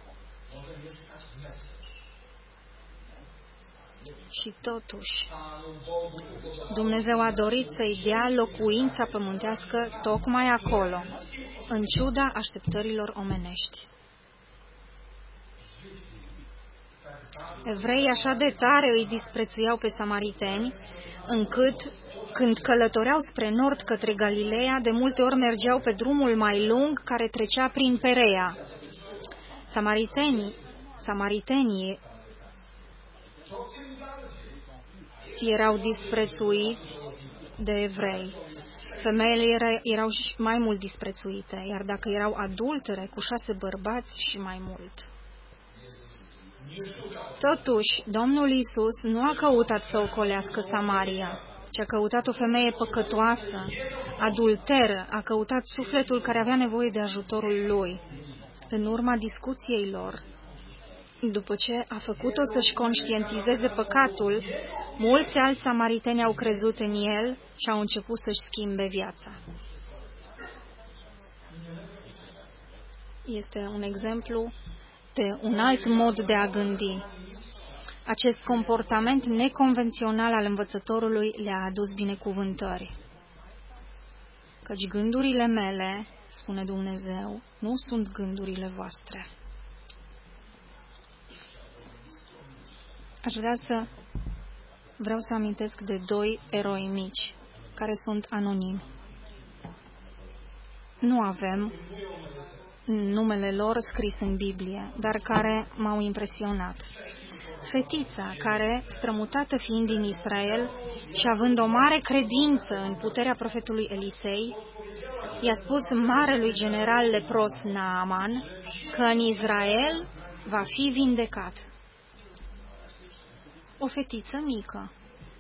Și totuși, Dumnezeu a dorit să-i dea locuința pământească tocmai acolo, în ciuda așteptărilor omenești. Evreii așa de tare îi disprețuiau pe samariteni, încât, când călătoreau spre nord către Galileea, de multe ori mergeau pe drumul mai lung care trecea prin Perea. Samaritenii, samaritenii erau disprețuiți de evrei. Femeile erau și mai mult disprețuite, iar dacă erau adultere, cu șase bărbați și mai mult. Totuși, Domnul Iisus nu a căutat să ocolească Samaria, ci a căutat o femeie păcătoasă, adulteră, a căutat sufletul care avea nevoie de ajutorul lui. În urma discuției lor, după ce a făcut-o să-și conștientizeze păcatul, mulți alți samariteni au crezut în el și au început să-și schimbe viața. Este un exemplu de un alt mod de a gândi. Acest comportament neconvențional al învățătorului le-a adus binecuvântări. Căci gândurile mele, spune Dumnezeu, nu sunt gândurile voastre. Aș vrea să vreau să amintesc de doi eroi mici, care sunt anonimi. Nu avem numele lor scris în Biblie, dar care m-au impresionat. Fetița care, strămutată fiind din Israel și având o mare credință în puterea profetului Elisei, i-a spus marelui general lepros Naaman că în Israel va fi vindecat. O fetiță mică.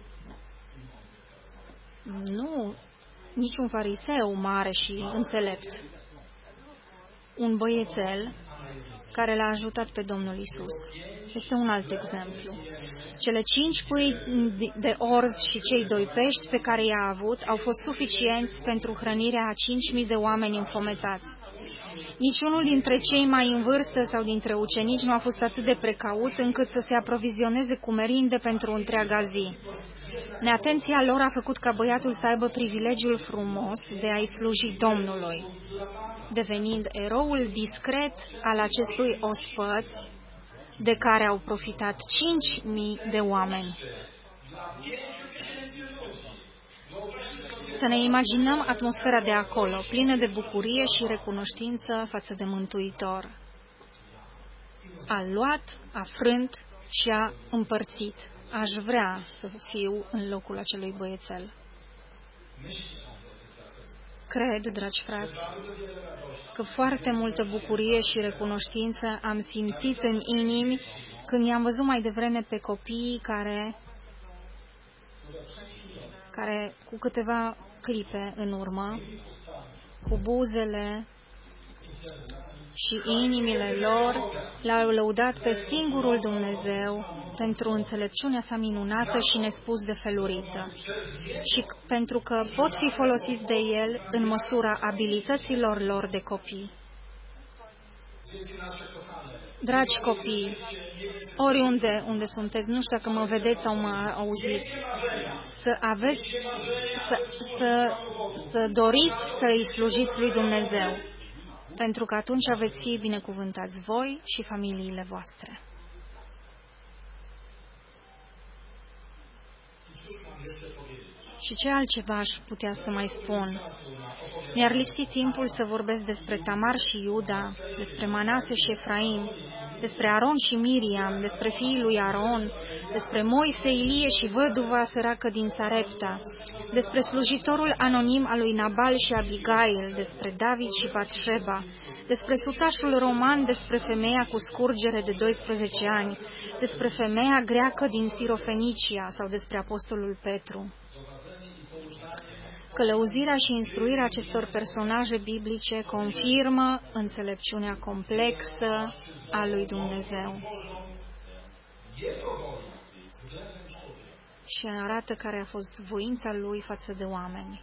Nu niciun fariseu mare și înțelept. Un băiețel care l-a ajutat pe Domnul Isus. Este un alt exemplu. Cele cinci pui de orz și cei doi pești pe care i-a avut au fost suficienți pentru hrănirea a cinci mii de oameni înfometați. Niciunul dintre cei mai în vârstă sau dintre ucenici nu a fost atât de precaut încât să se aprovizioneze cu merinde pentru întreaga zi. Neatenția lor a făcut ca băiatul să aibă privilegiul frumos de a-i sluji Domnului, devenind eroul discret al acestui ospăț de care au profitat cinci mii de oameni. Să ne imaginăm atmosfera de acolo, plină de bucurie și recunoștință față de Mântuitor. A luat, a frânt și a împărțit. Aș vrea să fiu în locul acelui băiețel. Cred, dragi frați, că foarte multă bucurie și recunoștință am simțit în inimi când i-am văzut mai devreme pe copiii care, care cu câteva clipe în urmă, cu buzele și inimile lor l-au lăudat pe singurul Dumnezeu pentru înțelepciunea sa minunată și nespus de felurită, și pentru că pot fi folosiți de El în măsura abilităților lor de copii. Dragi copii, oriunde unde sunteți, nu știu dacă mă vedeți sau mă auziți, să aveți, să, să, să doriți să îi slujiți lui Dumnezeu, pentru că atunci veți fi binecuvântați voi și familiile voastre. Și ce altceva aș putea să mai spun? Mi-ar lipsi timpul să vorbesc despre Tamar și Iuda, despre Manase și Efraim, despre Aron și Miriam, despre fiii lui Aron, despre Moise, Ilie și văduva săracă din Sarepta, despre slujitorul anonim al lui Nabal și Abigail, despre David și Batșeba, despre sutașul roman, despre femeia cu scurgere de doisprezece ani, despre femeia greacă din Sirofenicia sau despre apostolul Petru. Călăuzirea și instruirea acestor personaje biblice confirmă înțelepciunea complexă a lui Dumnezeu și arată care a fost voința Lui față de oameni.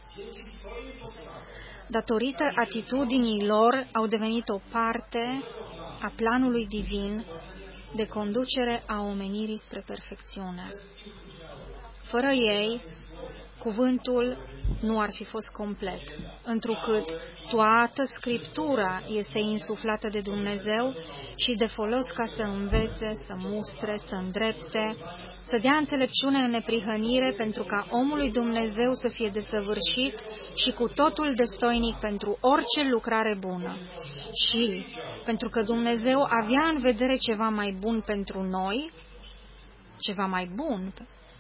Datorită atitudinii lor, au devenit o parte a planului divin de conducere a omenirii spre perfecțiune. Fără ei, cuvântul nu ar fi fost complet, întrucât toată Scriptura este insuflată de Dumnezeu și de folos ca să învețe, să mustre, să îndrepte, să dea înțelepciune în neprihănire pentru ca omul lui Dumnezeu să fie desăvârșit și cu totul destoinic pentru orice lucrare bună. Și pentru că Dumnezeu avea în vedere ceva mai bun pentru noi, ceva mai bun,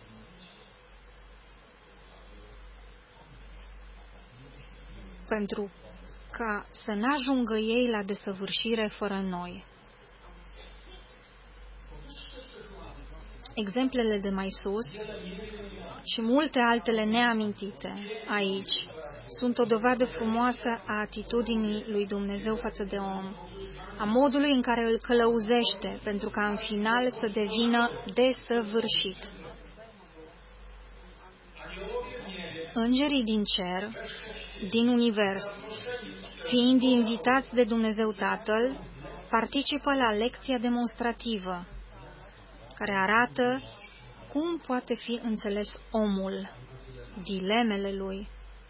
pentru ca să n-ajungă ei la desăvârșire fără noi. Exemplele de mai sus și multe altele neamintite aici sunt o dovadă frumoasă a atitudinii lui Dumnezeu față de om, a modului în care îl călăuzește pentru ca în final să devină desăvârșit. Îngerii din cer, din univers, fiind invitați de Dumnezeu Tatăl, participă la lecția demonstrativă, care arată cum poate fi înțeles omul, dilemele lui,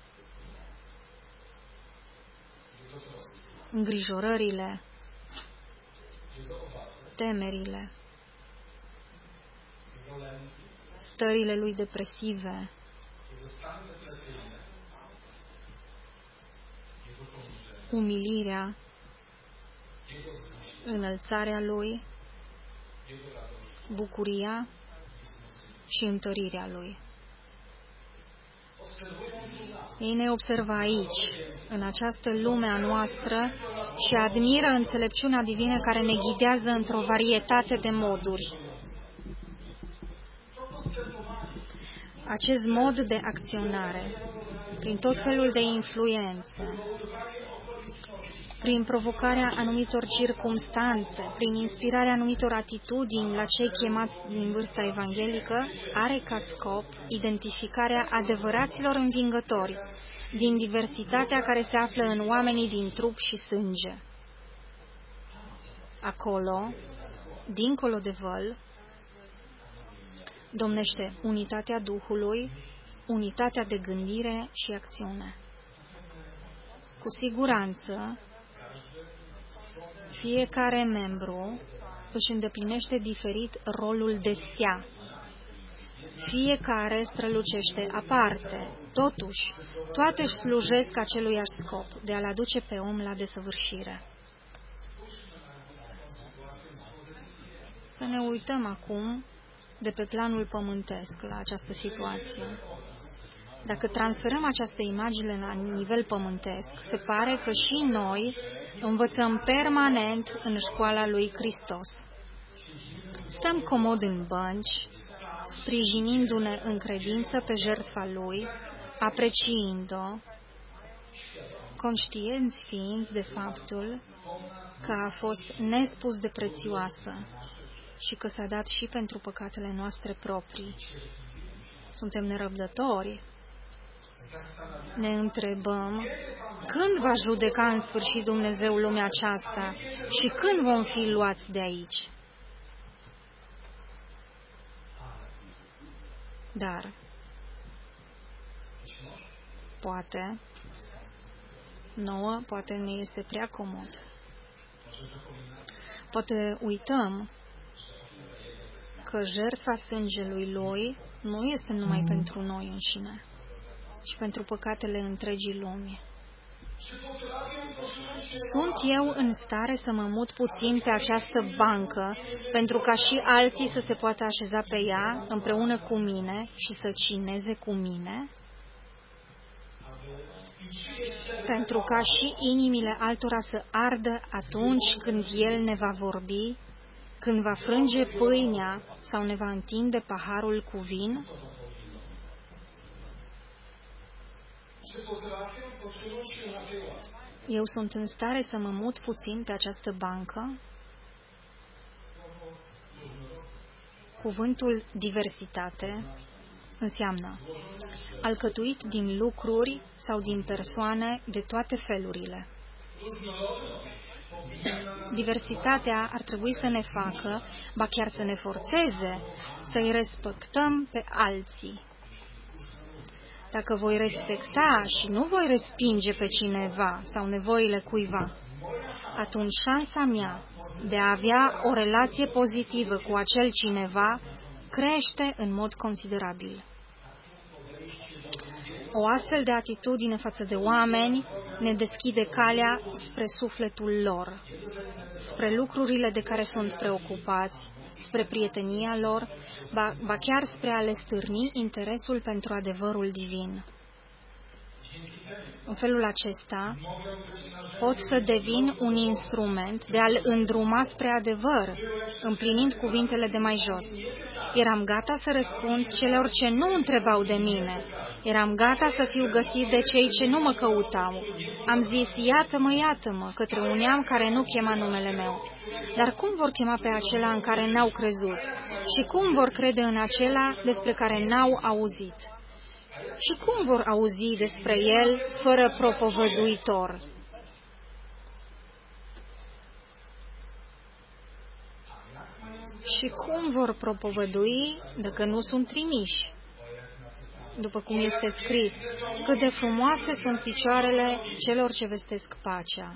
îngrijorările, temerile, stările lui depresive, umilirea, înălțarea lui, bucuria și întărirea lui. Ei ne observă aici, în această lume a noastră, și admiră înțelepciunea divină care ne ghidează într-o varietate de moduri. Acest mod de acționare, prin tot felul de influențe, prin provocarea anumitor circumstanțe, prin inspirarea anumitor atitudini la cei chemați din vârsta evanghelică, are ca scop identificarea adevăraților învingători din diversitatea care se află în oamenii din trup și sânge. Acolo, dincolo de văl, domnește unitatea Duhului, unitatea de gândire și acțiune. Cu siguranță, fiecare membru își îndeplinește diferit rolul de stea. Fiecare strălucește aparte. Totuși, toate își slujesc aceluiași scop, de a-l aduce pe om la desăvârșire. Să ne uităm acum de pe planul pământesc la această situație. Dacă transferăm această imagine la nivel pământesc, se pare că și noi învățăm permanent în școala lui Hristos. Stăm comod în bănci, sprijinindu-ne în credință pe jertfa Lui, apreciind-o conștienți fiind de faptul că a fost nespus de prețioasă și că s-a dat și pentru păcatele noastre proprii. Suntem nerăbdători. Ne întrebăm când va judeca în sfârșit Dumnezeu lumea aceasta și când vom fi luați de aici. Dar poate nouă, poate ne este prea comod. Poate uităm că jertfa sângelui Lui nu este numai pentru noi înșine, ci pentru păcatele întregii lumi. Sunt eu în stare să mă mut puțin pe această bancă pentru ca și alții să se poată așeza pe ea împreună cu mine și să cineze cu mine? Pentru ca și inimile altora să ardă atunci când El ne va vorbi, când va frânge pâinea sau ne va întinde paharul cu vin? Eu sunt în stare să mă mut puțin pe această bancă? Cuvântul diversitate înseamnă alcătuit din lucruri sau din persoane de toate felurile. Diversitatea ar trebui să ne facă, ba chiar să ne forțeze, să-i respectăm pe alții. Dacă voi respecta și nu voi respinge pe cineva sau nevoile cuiva, atunci șansa mea de a avea o relație pozitivă cu acel cineva crește în mod considerabil. O astfel de atitudine față de oameni ne deschide calea spre sufletul lor, spre lucrurile de care sunt preocupați, spre prietenia lor, ba, ba chiar spre a le stârni interesul pentru adevărul divin. În felul acesta pot să devin un instrument de a-l îndruma spre adevăr, împlinind cuvintele de mai jos. Eram gata să răspund celor ce nu întrebau de mine. Eram gata să fiu găsit de cei ce nu mă căutau. Am zis, iată-mă, iată-mă, către un neam care nu chema numele meu. Dar cum vor chema pe acela în care n-au crezut? Și cum vor crede în acela despre care n-au auzit? Și cum vor auzi despre el fără propovăduitor? Și cum vor propovădui dacă nu sunt trimiși? După cum este scris, cât de frumoase sunt picioarele celor ce vestesc pacea.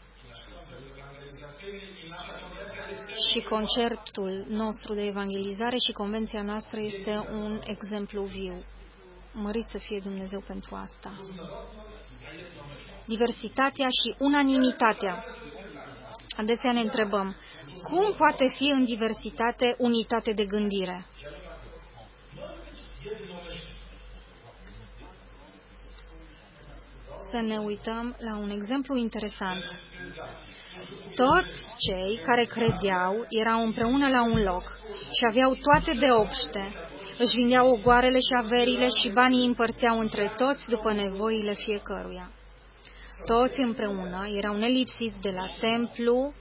Și concertul nostru de evangelizare și convenția noastră este un exemplu viu. Mărit să fie Dumnezeu pentru asta. Diversitatea și unanimitatea. Adesea ne întrebăm, cum poate fi în diversitate unitate de gândire? Să ne uităm la un exemplu interesant. Toți cei care credeau erau împreună la un loc și aveau toate de obște. Își vindeau ogoarele și averile și banii împărțeau între toți după nevoile fiecăruia. Toți împreună erau nelipsiți de la templu,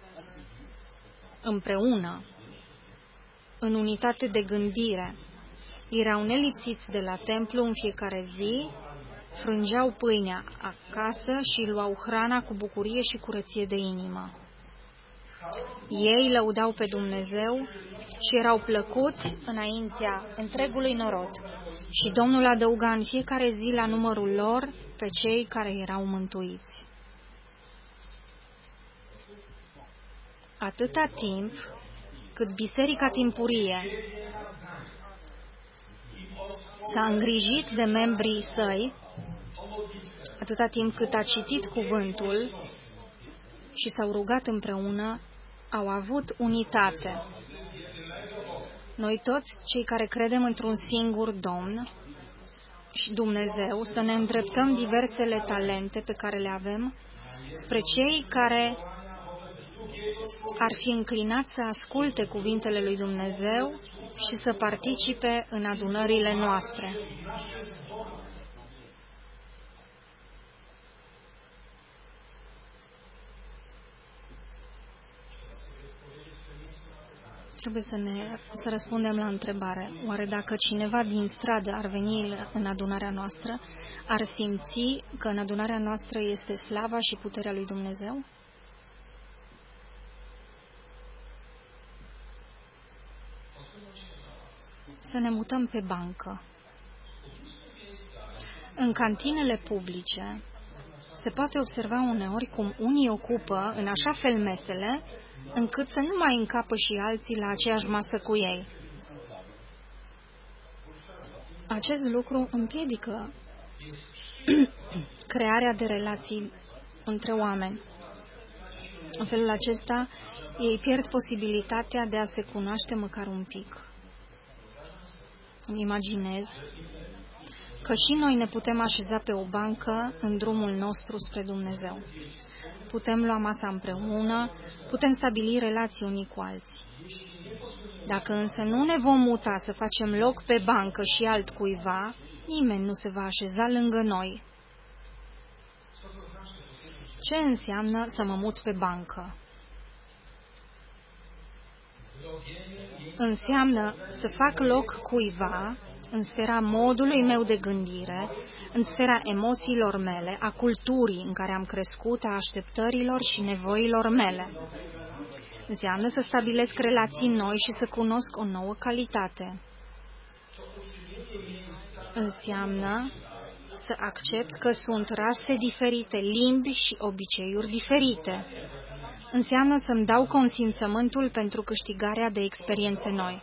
împreună, în unitate de gândire. Erau nelipsiți de la templu în fiecare zi, frângeau pâinea acasă și luau hrana cu bucurie și curăție de inimă. Ei lăudau pe Dumnezeu și erau plăcuți înaintea întregului norod. Și Domnul adăuga în fiecare zi la numărul lor pe cei care erau mântuiți. Atâta timp cât biserica timpurie s-a îngrijit de membrii săi, atâta timp cât a citit cuvântul și s-au rugat împreună, au avut unitate. Noi toți, cei care credem într-un singur Domn și Dumnezeu, să ne îndreptăm diversele talente pe care le avem spre cei care ar fi înclinați să asculte cuvintele lui Dumnezeu și să participe în adunările noastre. Trebuie să ne să răspundem la întrebare. Oare dacă cineva din stradă ar veni în adunarea noastră, ar simți că în adunarea noastră este slava și puterea lui Dumnezeu? Să ne mutăm pe bancă. În cantinele publice se poate observa uneori cum unii ocupă în așa fel mesele, încât să nu mai încapă și alții la aceeași masă cu ei. Acest lucru împiedică crearea de relații între oameni. În felul acesta, ei pierd posibilitatea de a se cunoaște măcar un pic. Îmi imaginez că și noi ne putem așeza pe o bancă în drumul nostru spre Dumnezeu. Putem lua masa împreună, putem stabili relații unii cu alții. Dacă însă nu ne vom muta să facem loc pe bancă și altcuiva, nimeni nu se va așeza lângă noi. Ce înseamnă să mă mut pe bancă? Înseamnă să fac loc cuiva în sfera modului meu de gândire, în sfera emoțiilor mele, a culturii în care am crescut, a așteptărilor și nevoilor mele. Înseamnă să stabilesc relații noi și să cunosc o nouă calitate. Înseamnă să accept că sunt rase diferite, limbi și obiceiuri diferite. Înseamnă să-mi dau consimțământul pentru câștigarea de experiențe noi.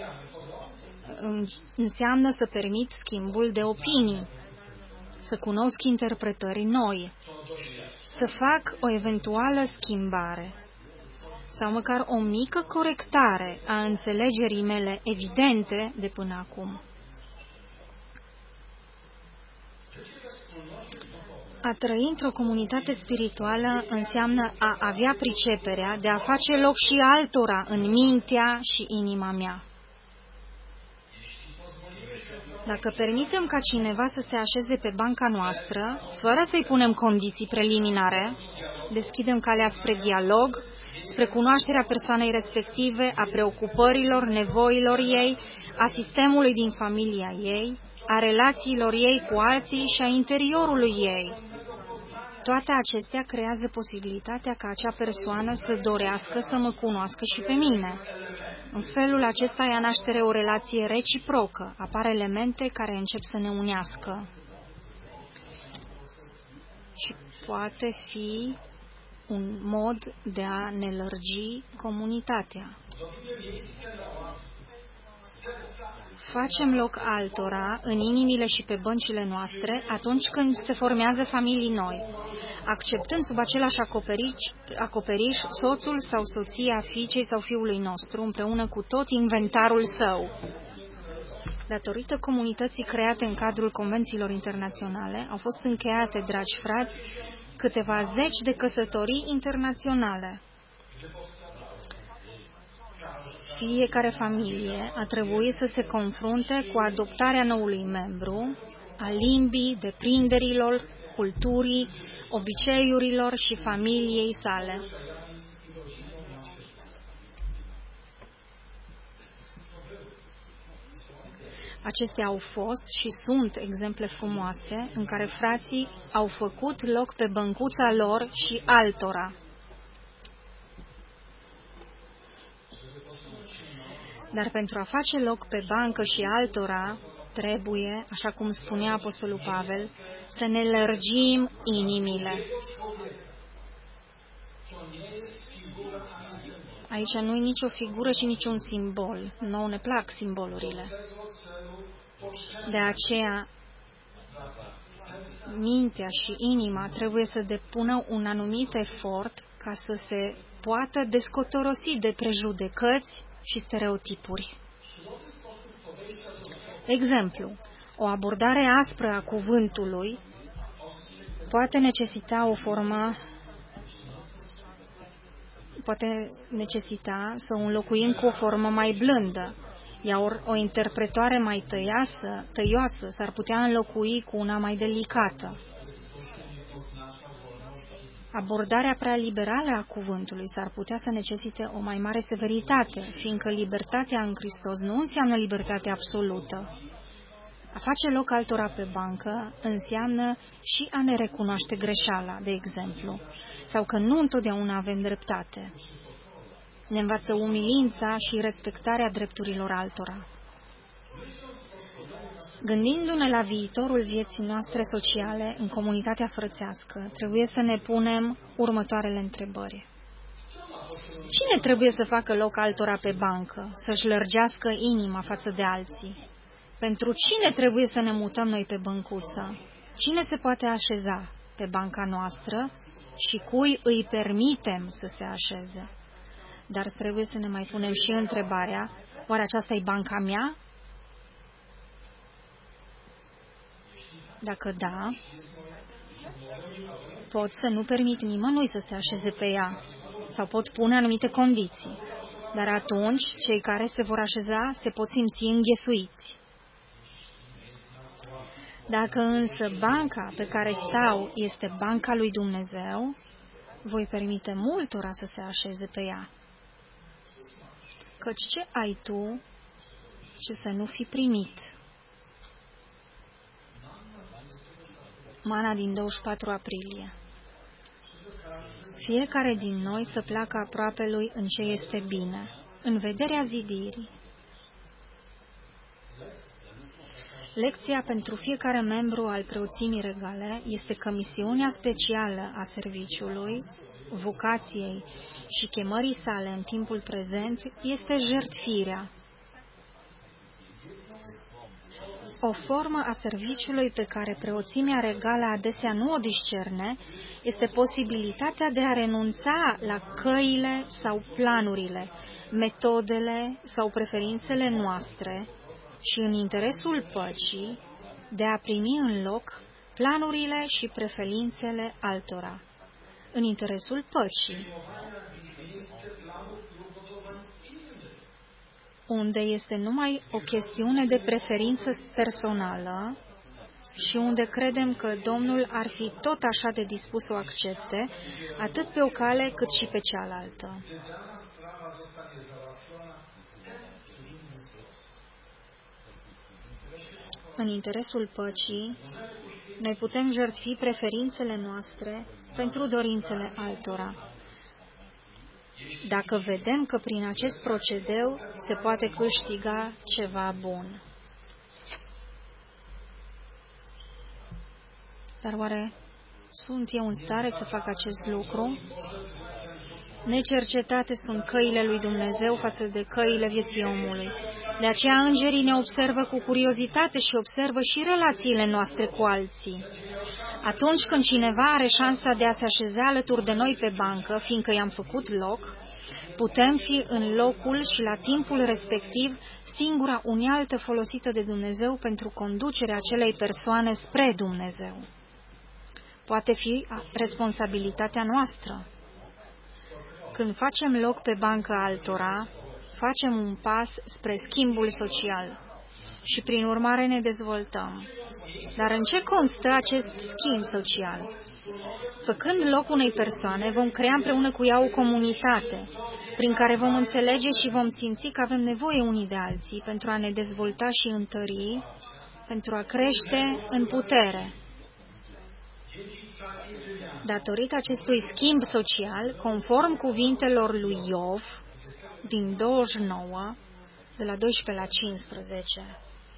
Înseamnă să permit schimbul de opinii, să cunosc interpretări noi, să fac o eventuală schimbare sau măcar o mică corectare a înțelegerii mele evidente de până acum. A trăi într-o comunitate spirituală înseamnă a avea priceperea de a face loc și altora în mintea și inima mea. Dacă permitem ca cineva să se așeze pe banca noastră, fără să-i punem condiții preliminare, deschidem calea spre dialog, spre cunoașterea persoanei respective, a preocupărilor, nevoilor ei, a sistemului din familia ei, a relațiilor ei cu alții și a interiorului ei. Toate acestea creează posibilitatea ca acea persoană să dorească să mă cunoască și pe mine. În felul acesta ia naștere o relație reciprocă, apar elemente care încep să ne unească. Și poate fi un mod de a ne lărgi comunitatea. Facem loc altora în inimile și pe băncile noastre atunci când se formează familii noi, acceptând sub același acoperiș, acoperiș soțul sau soția fiicei sau fiului nostru, împreună cu tot inventarul său. Datorită comunității create în cadrul convențiilor internaționale, au fost încheiate, dragi frați, câteva zeci de căsătorii internaționale. Fiecare familie a trebuit să se confrunte cu adoptarea noului membru, a limbii, deprinderilor, culturii, obiceiurilor și familiei sale. Acestea au fost și sunt exemple frumoase în care frații au făcut loc pe băncuța lor și altora. Dar pentru a face loc pe bancă și altora, trebuie, așa cum spunea Apostolul Pavel, să ne lărgim inimile. Aici nu e nicio figură și niciun simbol. Nouă ne plac simbolurile. De aceea, mintea și inima trebuie să depună un anumit efort ca să se poată descotorosi de prejudecăți și stereotipuri. Exemplu, o abordare aspră a cuvântului poate necesita o formă, poate necesita să o înlocuim cu o formă mai blândă, iar o interpretare mai tăiasă, tăioasă s-ar putea înlocui cu una mai delicată. Abordarea prea liberală a cuvântului s-ar putea să necesite o mai mare severitate, fiindcă libertatea în Hristos nu înseamnă libertate absolută. A face loc altora pe bancă înseamnă și a ne recunoaște greșeala, de exemplu, sau că nu întotdeauna avem dreptate. Ne învață umilința și respectarea drepturilor altora. Gândindu-ne la viitorul vieții noastre sociale în comunitatea frățească, trebuie să ne punem următoarele întrebări. Cine trebuie să facă loc altora pe bancă, să-și lărgească inima față de alții? Pentru cine trebuie să ne mutăm noi pe băncuță? Cine se poate așeza pe banca noastră și cui îi permitem să se așeze? Dar trebuie să ne mai punem și întrebarea, oare aceasta e banca mea? Dacă da, pot să nu permit nimănui să se așeze pe ea sau pot pune anumite condiții. Dar atunci, cei care se vor așeza se pot simți înghesuiți. Dacă însă banca pe care stau este banca lui Dumnezeu, voi permite multora să se așeze pe ea. Căci ce ai tu ce să nu fi primit? Mana din douăzeci și patru aprilie. Fiecare din noi să placă aproapelui în ce este bine, în vederea zidirii. Lecția pentru fiecare membru al preoțimii regale este că misiunea specială a serviciului, vocației și chemării sale în timpul prezent este jertfirea. O formă a serviciului pe care preoțimea regală adesea nu o discerne este posibilitatea de a renunța la căile sau planurile, metodele sau preferințele noastre și în interesul păcii de a primi în loc planurile și preferințele altora. În interesul păcii, unde este numai o chestiune de preferință personală și unde credem că Domnul ar fi tot așa de dispus să o accepte, atât pe o cale cât și pe cealaltă. În interesul păcii, noi putem jertfi preferințele noastre pentru dorințele altora. Dacă vedem că prin acest procedeu se poate câștiga ceva bun. Dar oare sunt eu în stare să fac acest lucru? Necercetate sunt căile lui Dumnezeu față de căile vieții omului. De aceea îngerii ne observă cu curiozitate și observă și relațiile noastre cu alții. Atunci când cineva are șansa de a se așeza alături de noi pe bancă, fiindcă i-am făcut loc, putem fi în locul și la timpul respectiv singura unealtă folosită de Dumnezeu pentru conducerea acelei persoane spre Dumnezeu. Poate fi responsabilitatea noastră. Când facem loc pe bancă altora, facem un pas spre schimbul social și prin urmare ne dezvoltăm. Dar în ce constă acest schimb social? Făcând loc unei persoane, vom crea împreună cu ea o comunitate, prin care vom înțelege și vom simți că avem nevoie unii de alții pentru a ne dezvolta și întări, pentru a crește în putere. Datorită acestui schimb social, conform cuvintelor lui Iov, din douăzeci și nouă, de la doisprezece la cincisprezece,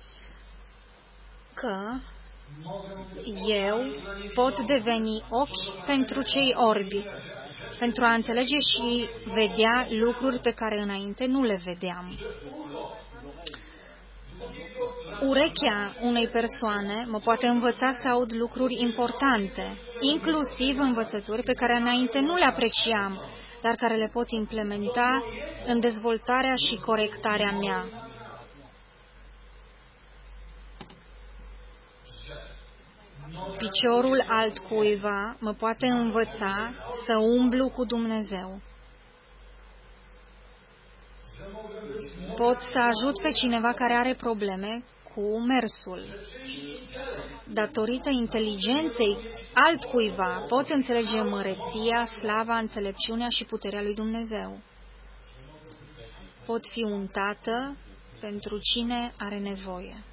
că eu pot deveni ochi pentru cei orbi, pentru a înțelege și vedea lucruri pe care înainte nu le vedeam. Urechea unei persoane mă poate învăța să aud lucruri importante, inclusiv învățături pe care înainte nu le apreciam, dar care le pot implementa în dezvoltarea și corectarea mea. Piciorul altcuiva mă poate învăța să umblu cu Dumnezeu. Pot să ajut pe cineva care are probleme cu mersul. Datorită inteligenței altcuiva pot înțelege măreția, slava, înțelepciunea și puterea lui Dumnezeu. Pot fi un tată pentru cine are nevoie.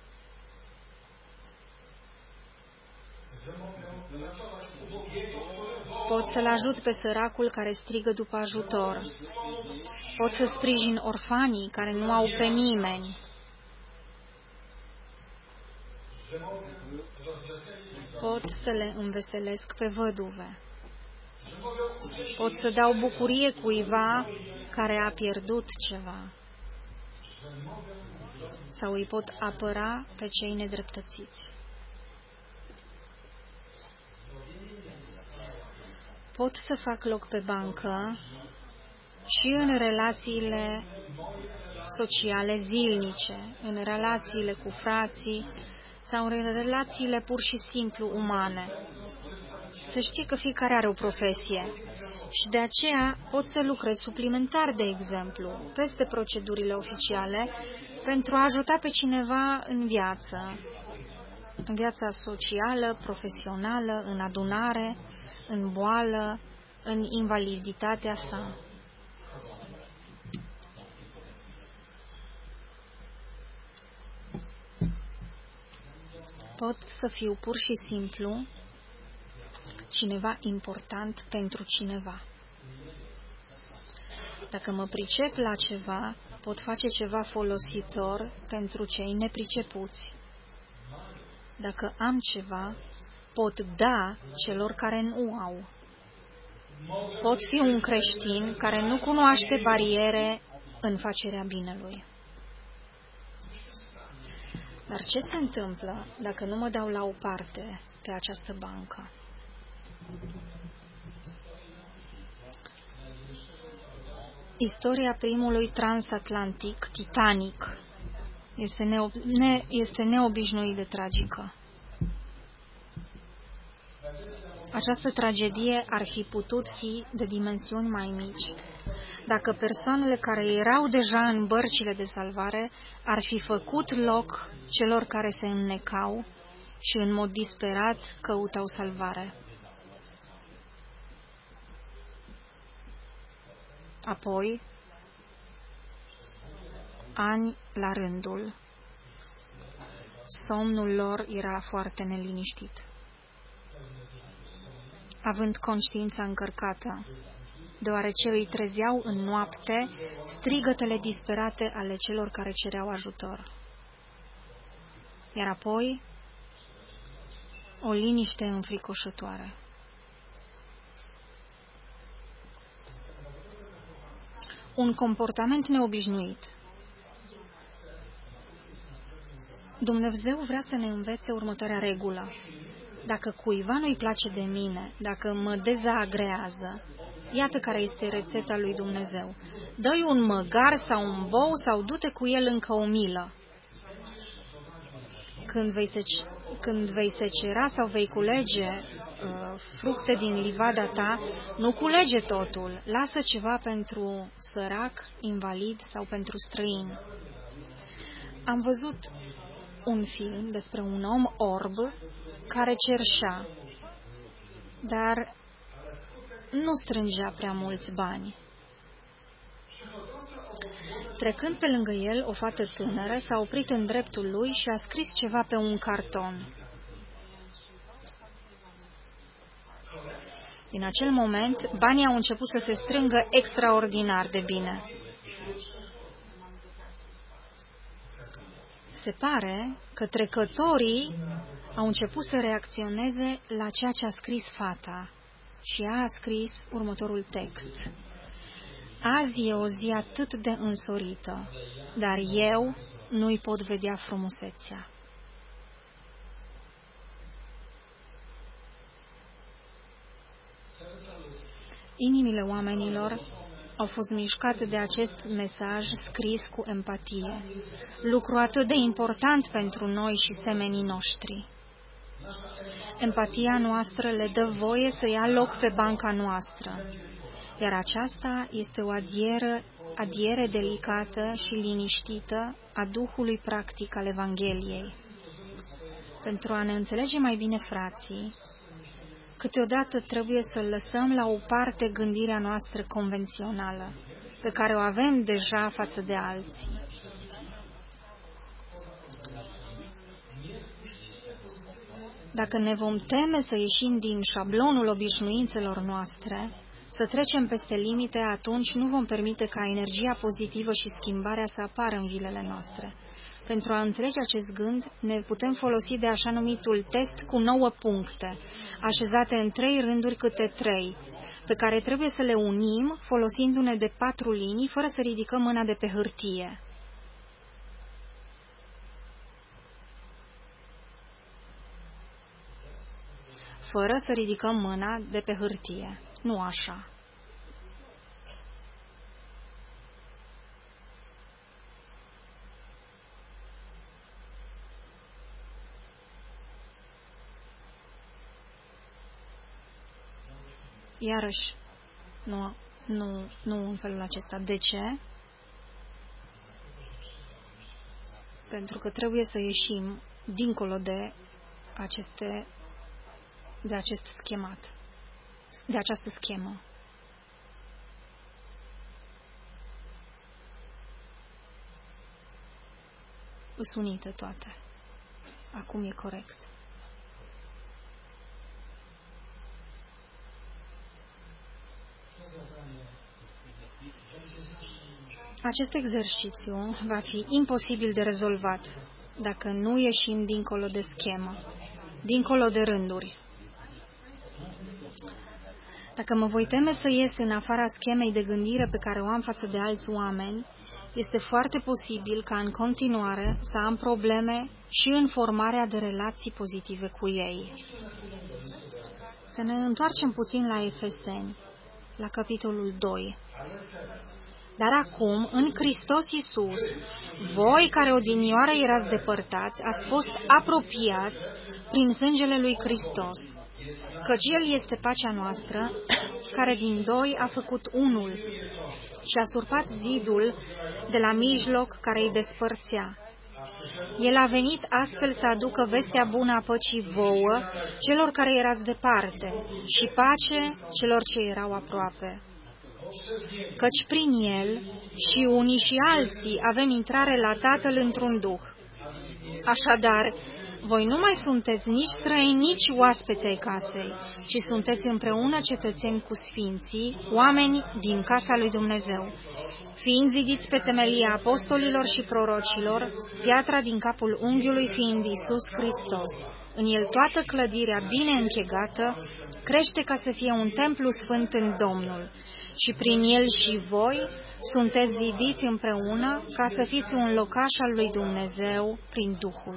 Pot să-l ajut pe săracul care strigă după ajutor. Pot să sprijin orfanii care nu au pe nimeni. Pot să le înveselesc pe văduve. Pot să dau bucurie cuiva care a pierdut ceva. Sau îi pot apăra pe cei nedreptățiți. Pot să fac loc pe bancă și în relațiile sociale zilnice, în relațiile cu frații sau în relațiile pur și simplu umane. Să știi că fiecare are o profesie și de aceea pot să lucrez suplimentar, de exemplu, peste procedurile oficiale pentru a ajuta pe cineva în viață, în viața socială, profesională, în adunare, în boală, în invaliditatea sa. Pot să fiu pur și simplu cineva important pentru cineva. Dacă mă pricep la ceva, pot face ceva folositor pentru cei nepricepuți. Dacă am ceva, pot da celor care nu au. Pot fi un creștin care nu cunoaște bariere în facerea binelui. Dar ce se întâmplă dacă nu mă dau la o parte pe această bancă? Istoria primului transatlantic, Titanic, este, neob- ne- este neobișnuit de tragică. Această tragedie ar fi putut fi de dimensiuni mai mici, dacă persoanele care erau deja în bărcile de salvare ar fi făcut loc celor care se înnecau și în mod disperat căutau salvare. Apoi, ani la rândul, somnul lor era foarte neliniștit. Având conștiința încărcată, deoarece îi trezeau în noapte strigătele disperate ale celor care cereau ajutor. Iar apoi, o liniște înfricoșătoare. Un comportament neobișnuit. Dumnezeu vrea să ne învețe următoarea regulă. Dacă cuiva nu-i place de mine, dacă mă dezagrează, iată care este rețeta lui Dumnezeu. Dă-i un măgar sau un bou sau du-te cu el încă o milă. Când vei, sece, când vei secera sau vei culege uh, fructe din livada ta, nu culege totul. Lasă ceva pentru sărac, invalid sau pentru străin. Am văzut un film despre un om orb care cerșea, dar nu strângea prea mulți bani. Trecând pe lângă el, o fată tânără s-a oprit în dreptul lui și a scris ceva pe un carton. Din acel moment, banii au început să se strângă extraordinar de bine. Se pare că trecătorii au început să reacționeze la ceea ce a scris fata și ea a scris următorul text. Azi e o zi atât de însorită, dar eu nu-i pot vedea frumusețea. Inimile oamenilor au fost mișcate de acest mesaj scris cu empatie, lucru atât de important pentru noi și semenii noștri. Empatia noastră le dă voie să ia loc pe banca noastră, iar aceasta este o adieră adiere delicată și liniștită a Duhului practic al Evangheliei. Pentru a ne înțelege mai bine frații, câteodată trebuie să lăsăm la o parte gândirea noastră convențională, pe care o avem deja față de alții. Dacă ne vom teme să ieșim din șablonul obișnuințelor noastre, să trecem peste limite, atunci nu vom permite ca energia pozitivă și schimbarea să apară în vilele noastre. Pentru a înțelege acest gând, ne putem folosi de așa numitul test cu nouă puncte, așezate în trei rânduri câte trei, pe care trebuie să le unim folosindu-ne de patru linii, fără să ridicăm mâna de pe hârtie. Fără să ridicăm mâna de pe hârtie. Nu așa. Iarăși, nu, nu, nu în felul acesta. De ce? Pentru că trebuie să ieșim dincolo de aceste, de acest schemat, de această schemă. Îs unite toate. Acum e corect. Acest exercițiu va fi imposibil de rezolvat dacă nu ieșim dincolo de schemă, dincolo de rânduri. Dacă mă voi teme să ies în afara schemei de gândire pe care o am față de alți oameni, este foarte posibil ca în continuare să am probleme și în formarea de relații pozitive cu ei. Să ne întoarcem puțin la Efeseni, la capitolul doi. Dar acum, în Hristos Iisus, voi care odinioară erați depărtați, ați fost apropiați prin sângele lui Hristos, căci El este pacea noastră, care din doi a făcut unul și a surpat zidul de la mijloc care îi despărțea. El a venit astfel să aducă vestea bună a păcii vouă, celor care erați departe, și pace celor ce erau aproape. Căci prin El și unii și alții avem intrare la Tatăl într-un duh. Așadar, voi nu mai sunteți nici străini, nici oaspeți ai casei, ci sunteți împreună cetățeni cu sfinții, oameni din casa lui Dumnezeu, fiind zidiți pe temelia apostolilor și prorocilor, piatra din capul unghiului fiind Iisus Hristos. În El toată clădirea bine închegată crește ca să fie un templu sfânt în Domnul. Și prin El și voi sunteți zidiți împreună ca să fiți un locaș al lui Dumnezeu prin Duhul.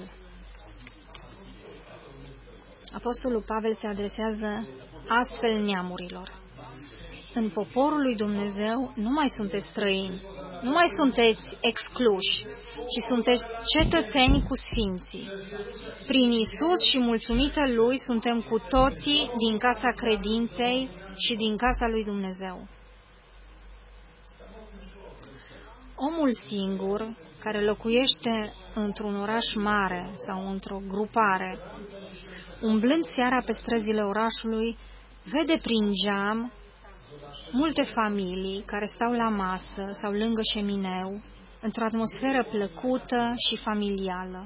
Apostolul Pavel se adresează astfel neamurilor. În poporul lui Dumnezeu nu mai sunteți străini, nu mai sunteți excluși, ci sunteți cetățeni cu sfinții. Prin Iisus și mulțumită Lui suntem cu toții din casa credinței și din casa lui Dumnezeu. Omul singur, care locuiește într-un oraș mare sau într-o grupare, umblând seara pe străzile orașului, vede prin geam multe familii care stau la masă sau lângă șemineu, într-o atmosferă plăcută și familială.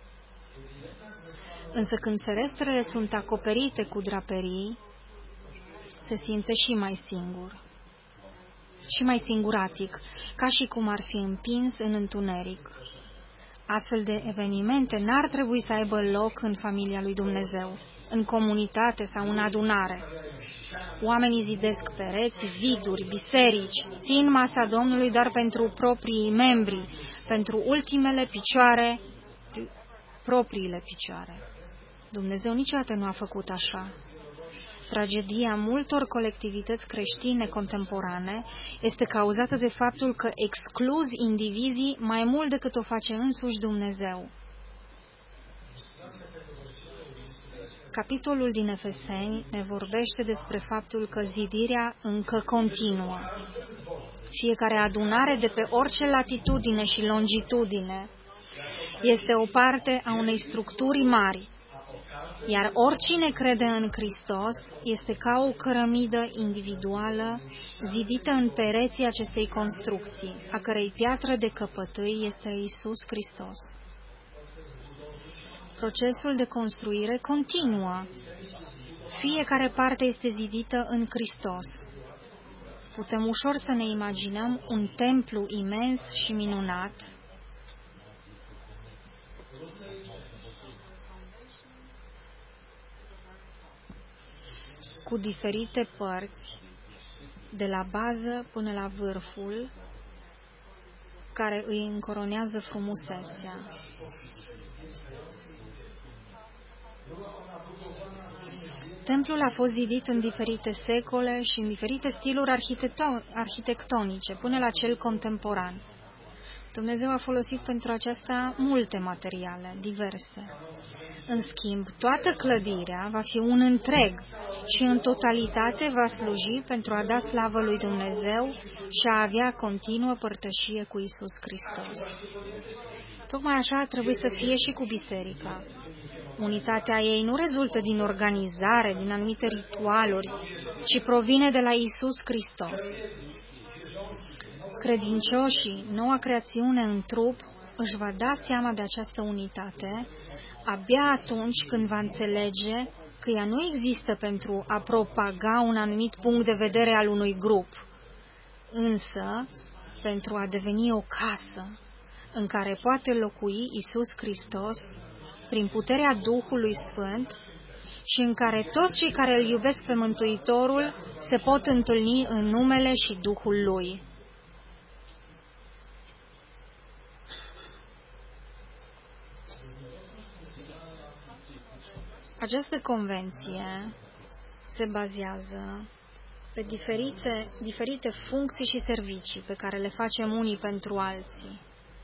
Însă când ferestrele sunt acoperite cu draperii, se simte și mai singur, și mai singuratic, ca și cum ar fi împins în întuneric. Astfel de evenimente n-ar trebui să aibă loc în familia lui Dumnezeu, în comunitate sau în adunare. Oamenii zidesc pereți, ziduri, biserici, țin masa Domnului doar pentru proprii membri, pentru ultimele picioare, propriile picioare. Dumnezeu niciodată nu a făcut așa. Tragedia multor colectivități creștine contemporane este cauzată de faptul că excluzi indivizii mai mult decât o face însuși Dumnezeu. Capitolul din Efeseni ne vorbește despre faptul că zidirea încă continuă fiecare adunare de pe orice latitudine și longitudine este o parte a unei structuri mari, iar oricine crede în Hristos este ca o cărămidă individuală zidită în pereții acestei construcții, a cărei piatră de căpătâi este Iisus Hristos. Procesul de construire continuă. Fiecare parte este zidită în Hristos. Putem ușor să ne imaginăm un templu imens și minunat, cu diferite părți, de la bază până la vârful, care îi încoronează frumusețea. Templul a fost zidit în diferite secole și în diferite stiluri arhitectonice, până la cel contemporan. Dumnezeu a folosit pentru aceasta multe materiale, diverse. În schimb, toată clădirea va fi un întreg și în totalitate va sluji pentru a da slavă lui Dumnezeu și a avea continuă părtășie cu Iisus Hristos. Tocmai așa trebuie să fie și cu biserica. Unitatea ei nu rezultă din organizare, din anumite ritualuri, ci provine de la Iisus Hristos. Credincioșii, noua creațiune în trup, își va da seama de această unitate abia atunci când va înțelege că ea nu există pentru a propaga un anumit punct de vedere al unui grup, însă pentru a deveni o casă în care poate locui Iisus Hristos prin puterea Duhului Sfânt și în care toți cei care îl iubesc pe Mântuitorul se pot întâlni în numele și Duhul Lui. Această convenție se bazează pe diferite, diferite funcții și servicii pe care le facem unii pentru alții.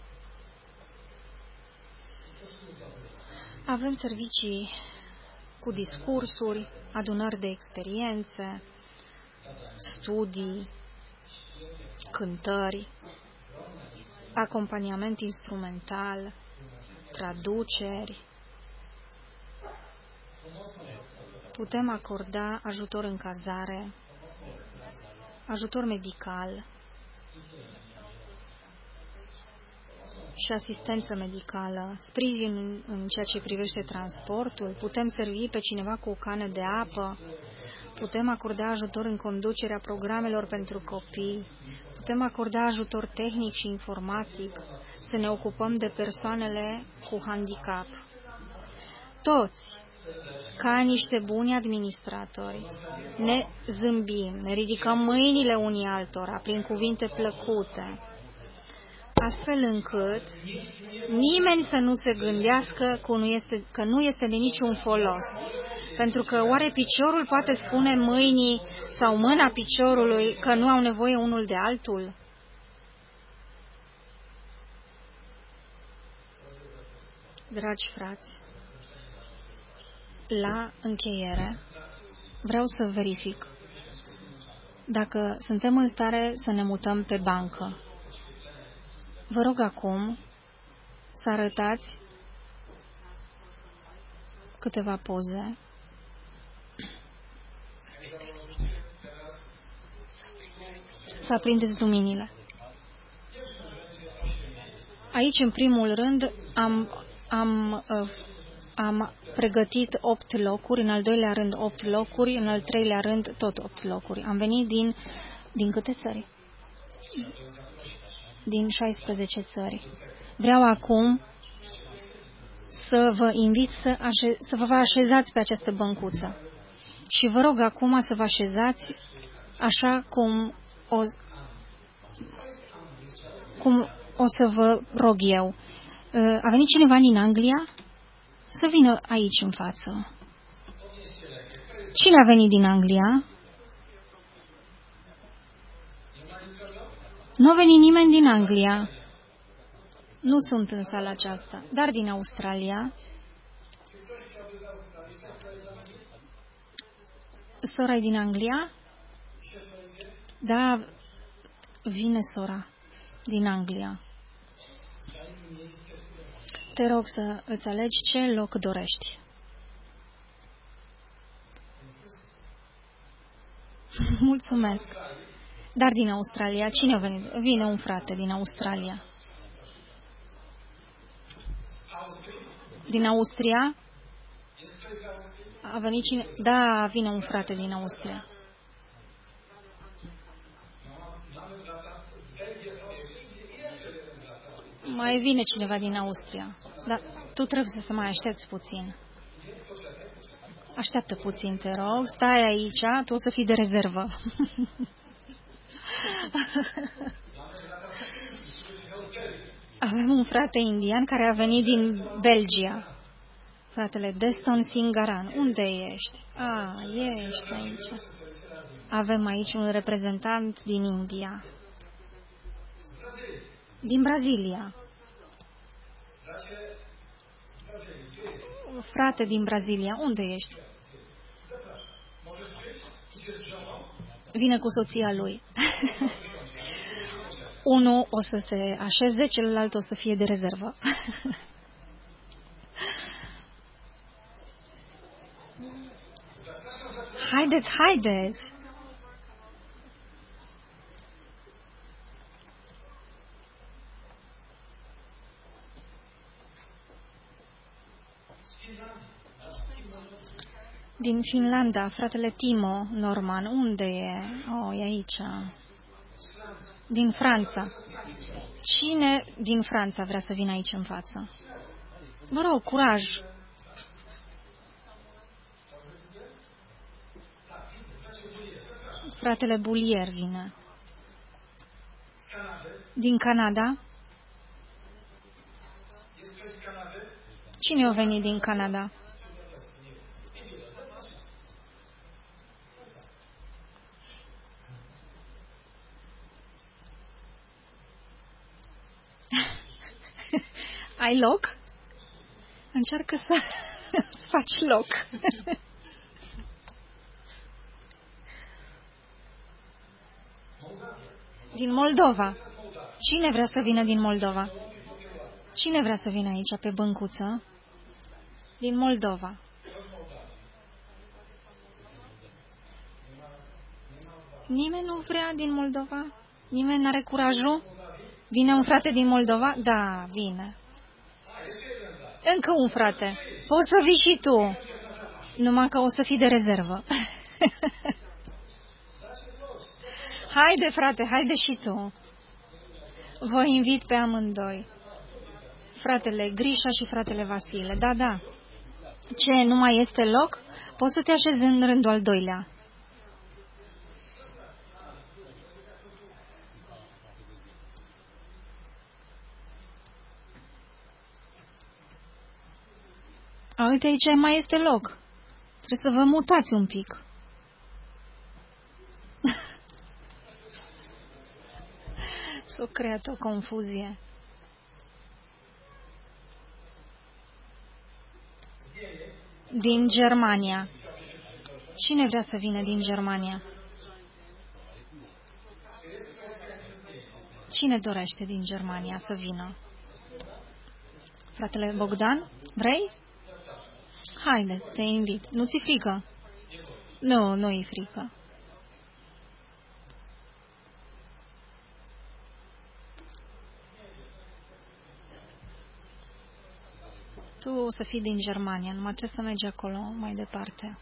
Avem servicii cu discursuri, adunări de experiențe, studii, cântări, acompaniament instrumental, traduceri. Putem acorda ajutor în cazare, ajutor medical și asistență medicală, sprijin în ceea ce privește transportul, putem servi pe cineva cu o cană de apă, putem acorda ajutor în conducerea programelor pentru copii, putem acorda ajutor tehnic și informatic, să ne ocupăm de persoanele cu handicap. Toți, ca niște buni administratori, ne zâmbim, ne ridicăm mâinile unii altora prin cuvinte plăcute, astfel încât nimeni să nu se gândească că nu este, că nu este de niciun folos. Pentru că oare piciorul poate spune mâinii sau mâna piciorului că nu au nevoie unul de altul? Dragi frați, la încheiere vreau să verific dacă suntem în stare să ne mutăm pe bancă. Vă rog acum să arătați câteva poze. Să aprindeți luminile. Aici, în primul rând, am, am, am pregătit opt locuri, în al doilea rând opt locuri, în al treilea rând tot opt locuri. Am venit din, din câte țări? Din șaisprezece țări. Vreau acum să vă invit să, așe, să vă așezați pe această băncuță. Și vă rog acum să vă așezați așa cum o, cum o să vă rog eu. A venit cineva din Anglia? Să vină aici în față. Cine a venit din Anglia? Nu a venit nimeni din Anglia. Nu sunt în sala aceasta, dar din Australia. Sora e din Anglia? Da, Vine sora din Anglia. Te rog să îți alegi ce loc dorești. Mulțumesc. Dar din Australia, cine a venit? Vine un frate din Australia. Din Austria? A venit cine? Da, vine un frate din Austria. Mai vine cineva din Austria. Dar tu trebuie să mai aștepți puțin. Așteaptă puțin, te rog. Stai aici, tu o să fii de rezervă. Avem un frate indian care a venit din Belgia. Fratele Deston Singaran. Unde ești? Ah, ești aici. Avem aici un reprezentant din India. Din Brazilia. Frate din Brazilia, unde ești? Vine cu soția lui. Unul o să se așeze, celălalt o să fie de rezervă. Haideți, haideți! Din Finlanda, fratele Timo Norman, unde e? Oh, e aici. Din Franța. Cine din Franța vrea să vină aici în față? Vă rog, curaj! Fratele Bulier vine. Din Canada? Cine a venit din Canada? Ai loc? Încearcă să îți faci loc. Din Moldova. Cine vrea să vină din Moldova? Cine vrea să vină aici pe băncuță? Din Moldova. Nimeni nu vrea din Moldova? Nimeni n-are curajul? Vine un frate din Moldova? Da, vine. Încă un frate. Poți să vii și tu. Numai că o să fii de rezervă. Haide, frate, haide și tu. Vă invit pe amândoi. Fratele Grișa și fratele Vasile. Da, da. Ce, nu mai este loc? Poți să te așezi în rândul al doilea. A, uite, aici mai este loc. Trebuie să vă mutați un pic. S-a creat o confuzie. Din Germania. Cine vrea să vină din Germania? Cine dorește din Germania să vină? Fratele Bogdan, vrei? Haide, te invit. Nu ți-e frică? Nu, nu e frică. Tu o să fii din Germania, numai trebuie să mergi acolo mai departe.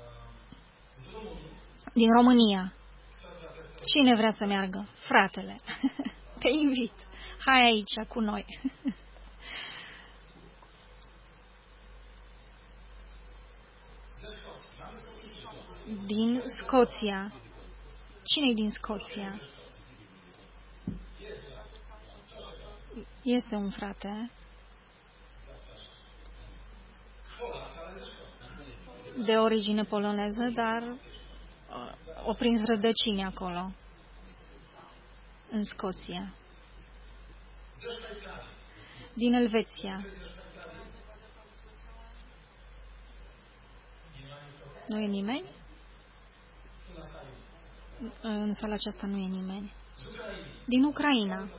Din România. Cine vrea să meargă? Fratele. Te invit. Hai aici cu noi. Din Scoția. Cine-i din Scoția? Este un frate. De origine poloneză, dar o prins rădăcini acolo, în Scoția. Din Elveția. Nu e nimeni? În sala aceasta nu e nimeni. Din Ucraina.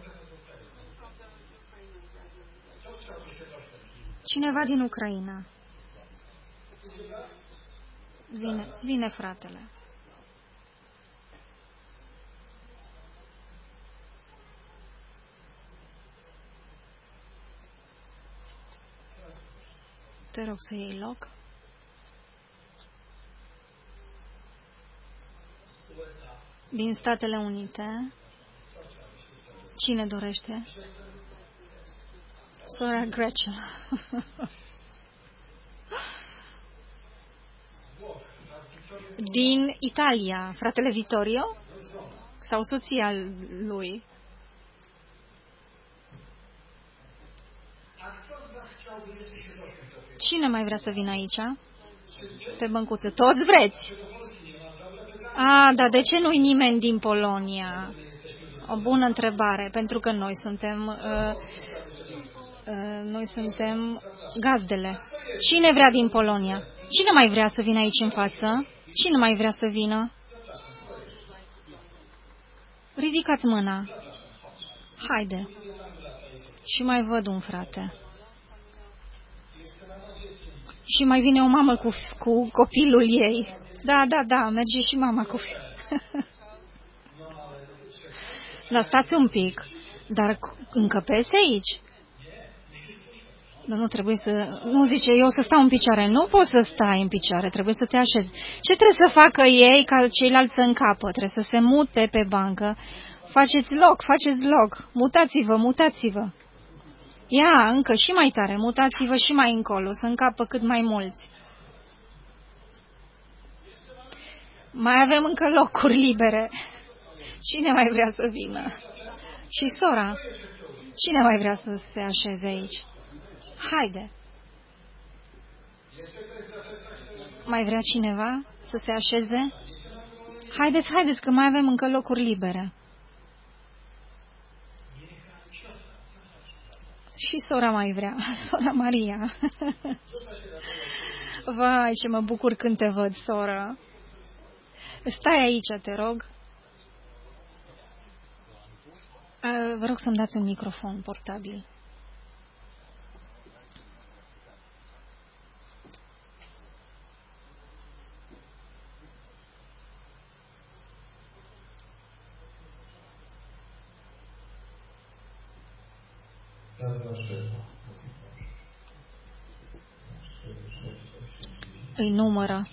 Cineva din Ucraina. Vine, vine fratele. Te rog să iei loc. Din Statele Unite. Cine dorește? Sora Gretchen. Din Italia, fratele Vittorio? Sau soția lui? Cine mai vrea să vină aici? Pe băncuță. Toți vreți? A, dar de ce nu-i nimeni din Polonia? O bună întrebare, pentru că noi suntem uh, uh, noi suntem gazdele. Cine vrea din Polonia? Cine mai vrea să vină aici în față? Cine mai vrea să vină? Ridicați mâna. Haide. Și mai văd un frate. Și mai vine o mamă cu, cu copilul ei. Da, da, da, merge și mama cu... Dar stați un pic. Dar încăpeți aici? Dar nu trebuie să... Nu zice, eu să stau în picioare. Nu poți să stai în picioare, trebuie să te așezi. Ce trebuie să facă ei ca ceilalți să încapă? Trebuie să se mute pe bancă. Faceți loc, faceți loc. Mutați-vă, mutați-vă. Ia, încă și mai tare, mutați-vă și mai încolo, să încapă cât mai mulți. Mai avem încă locuri libere. Cine mai vrea să vină? Și sora, cine mai vrea să se așeze aici? Haide! Mai vrea cineva să se așeze? Haideți, haideți, că mai avem încă locuri libere. Și sora mai vrea, sora Maria. Vai, ce mă bucur când te văd, soră. Stai aici, te rog. Vă rog să-mi dați un microfon portabil. Îi numără.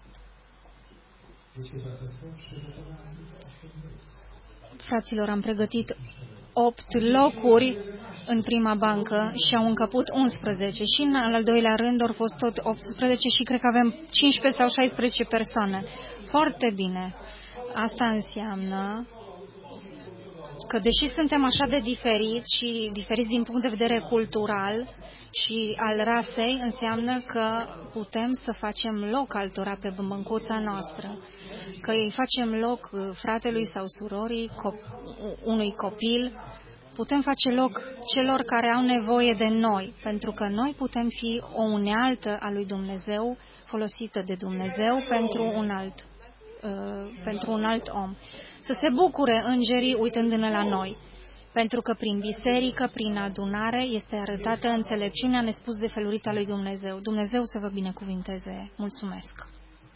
Fraților, am pregătit opt locuri în prima bancă și au încăput unsprezece și în al doilea rând au fost tot optsprezece și cred că avem cincisprezece sau șaisprezece persoane. Foarte bine. Asta înseamnă că deși suntem așa de diferiți și diferiți din punct de vedere cultural și al rasei, înseamnă că putem să facem loc altora pe băncuța noastră, că îi facem loc fratelui sau surorii, cop- unui copil, putem face loc celor care au nevoie de noi, pentru că noi putem fi o unealtă a lui Dumnezeu, folosită de Dumnezeu pentru un alt pentru un alt om. Să se bucure îngerii uitându-ne la noi, pentru că prin biserică, prin adunare, este arătată înțelepciunea nespus de felurită a lui Dumnezeu. Dumnezeu să vă binecuvinteze. Mulțumesc!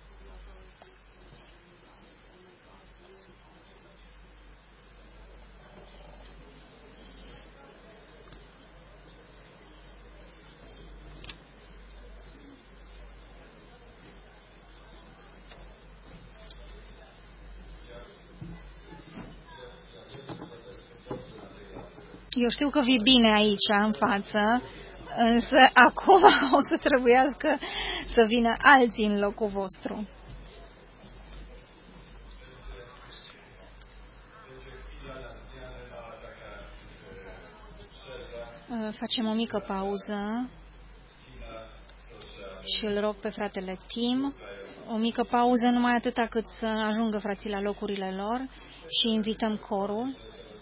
Eu știu că vii bine aici, în față, însă acum o să trebuiască să vină alții în locul vostru. Facem o mică pauză și îl rog pe fratele Tim. O mică pauză, numai atâta cât să ajungă frații la locurile lor și invităm corul.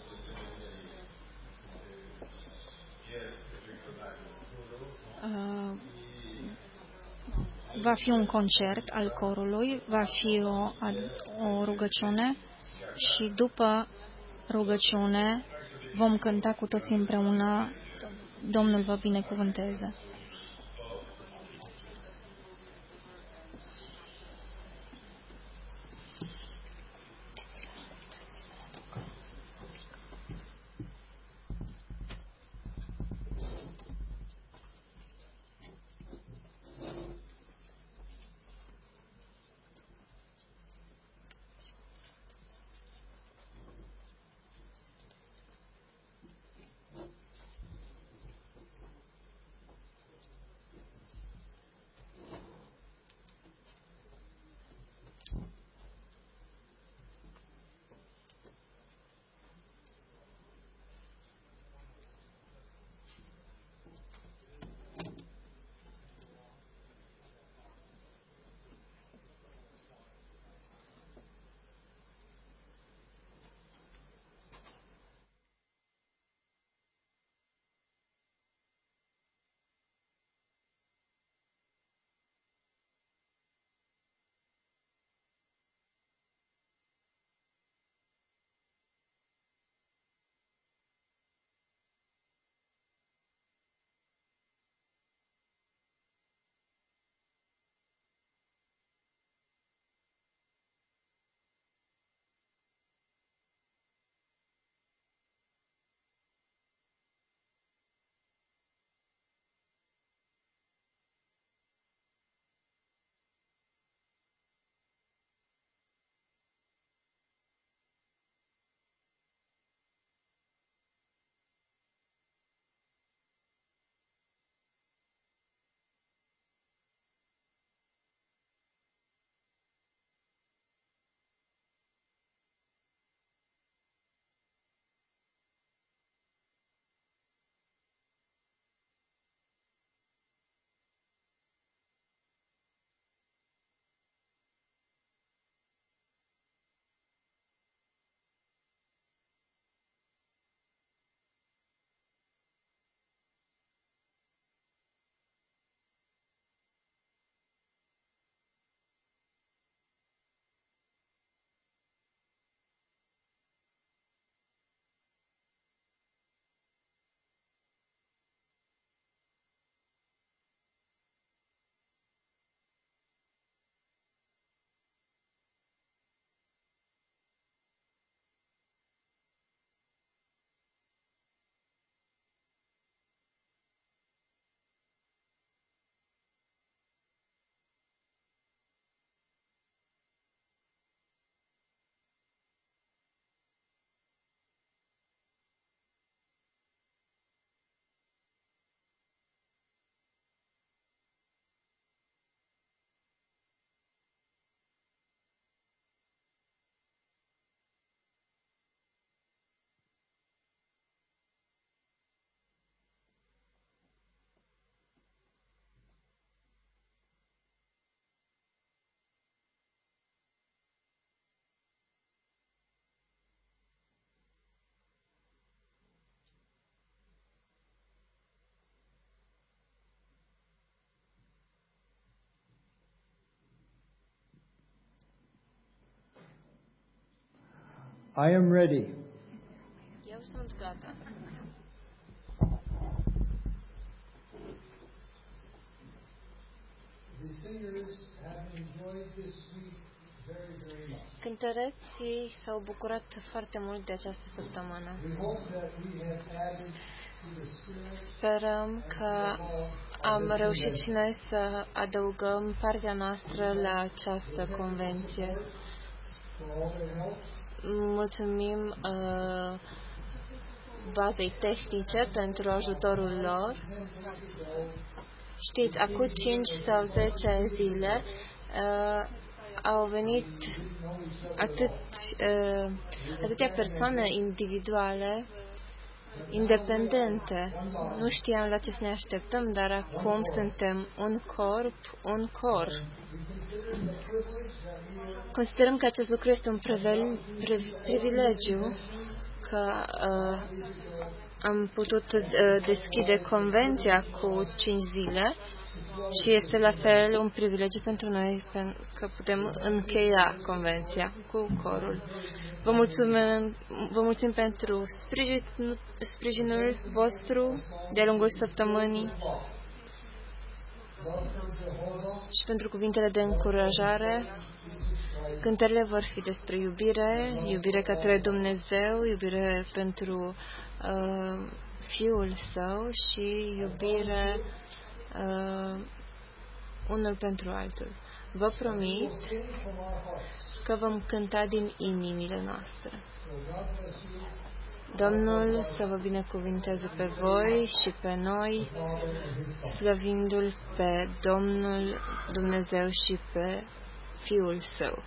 Va fi un concert al corului, va fi o, o rugăciune și după rugăciune, vom cânta cu toții împreună. Domnul vă binecuvânteze. I am ready. Eu sunt gata. Cântăreții s-au bucurat foarte mult de această săptămână. Sperăm că am reușit și noi să adăugăm partea noastră la această convenție. Mulțumim uh, bazei tehnice pentru ajutorul lor. Știți, acum cinci sau zece zile uh, au venit atât, uh, atâtea persoane individuale, independente. Nu știam la ce să ne așteptăm, dar acum suntem un corp, un cor. Considerăm că acest lucru este un prevel, pre, privilegiu, că uh, am putut uh, deschide convenția cu cinci zile și este la fel un privilegiu pentru noi că putem încheia convenția cu corul. Vă mulțumim, vă mulțumim pentru sprijin, sprijinul vostru de-a lungul săptămânii și pentru cuvintele de încurajare. Cântările vor fi despre iubire, iubire către Dumnezeu, iubire pentru uh, Fiul Său și iubire uh, unul pentru altul. Vă promit că vom cânta din inimile noastre. Domnul să vă binecuvinteze pe voi și pe noi, slăvindu-L pe Domnul Dumnezeu și pe Fiul Său.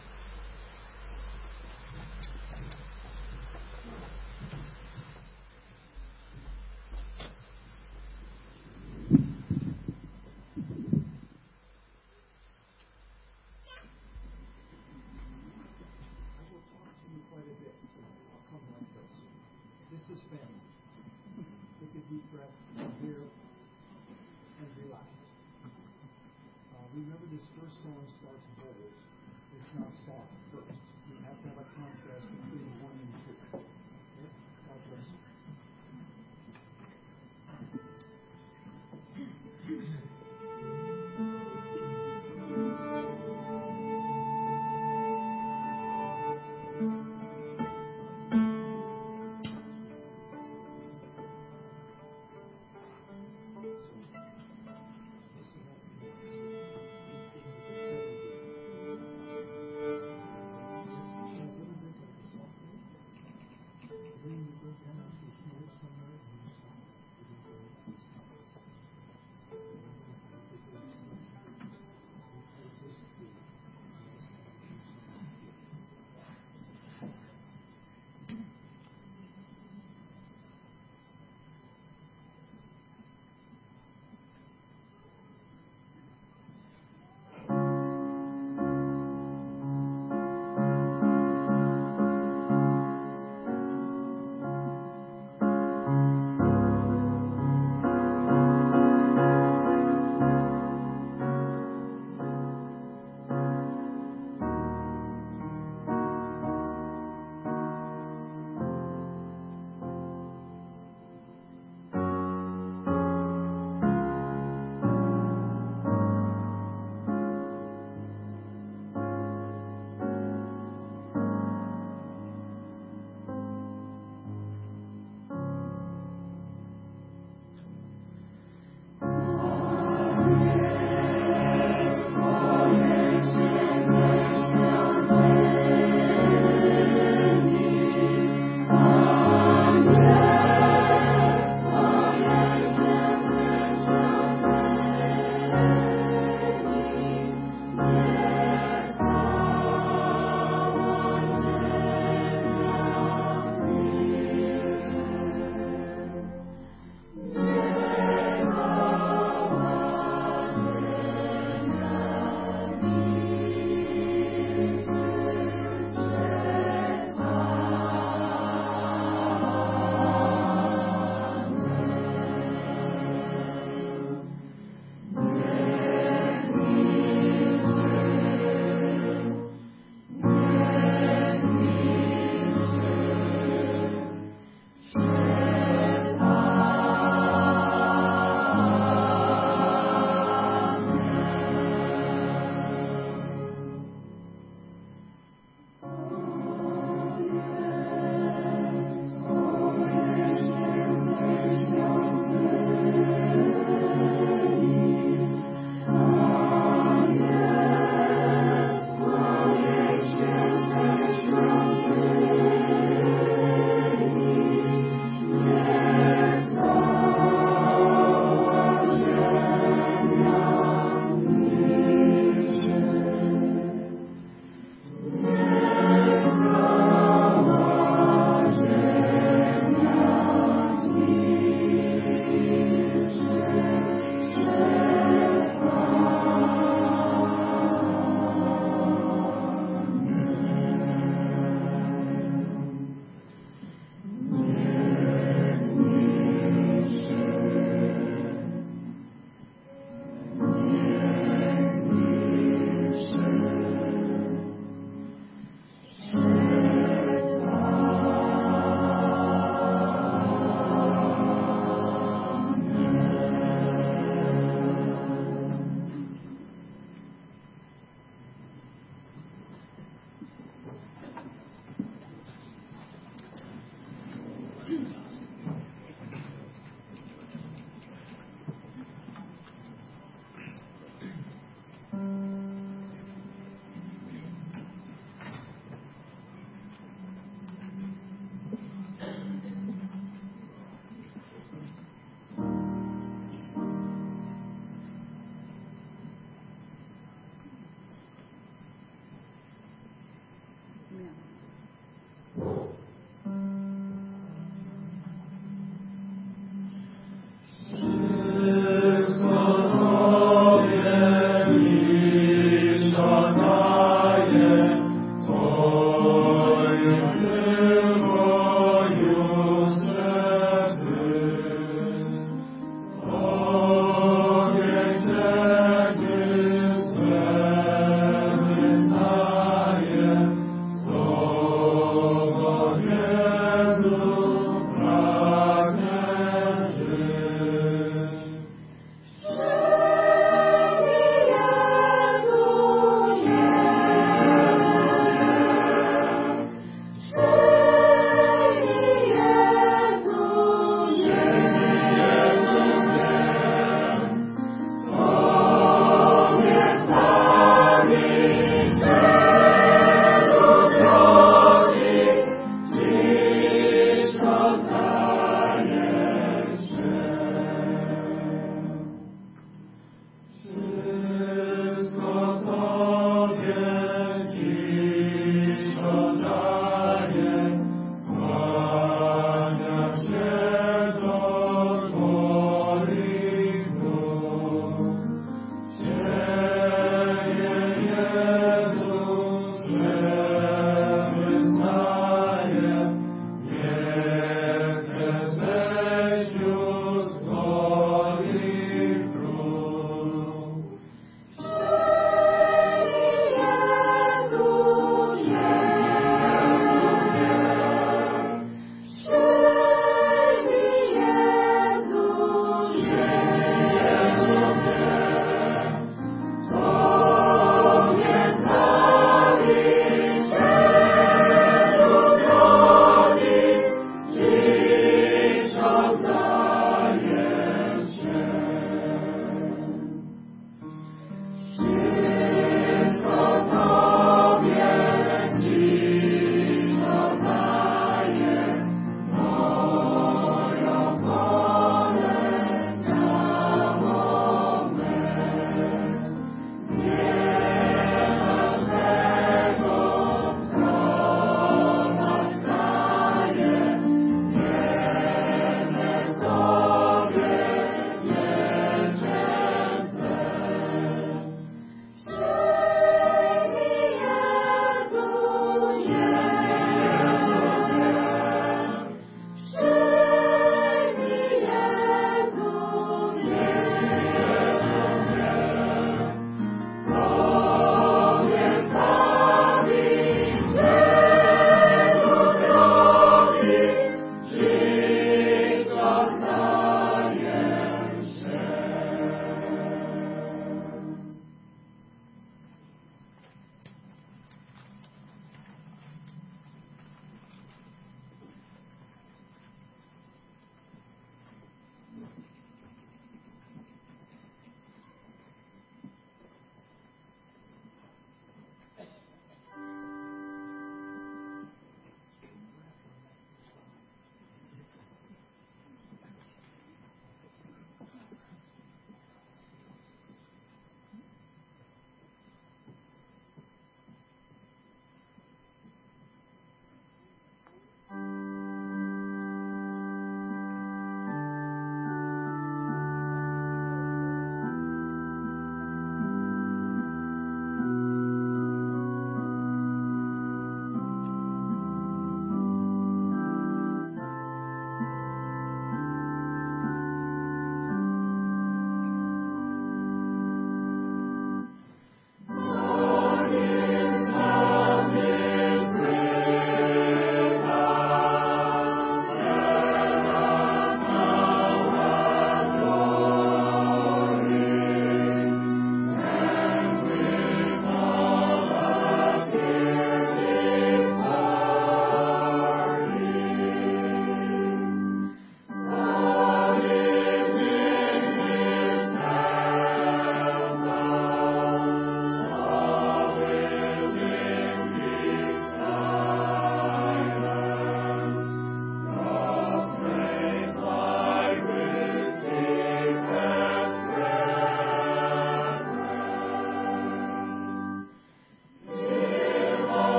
Remember, this first song starts bold. It's not soft first. You have to have a contrast between one and two. Okay? God bless you.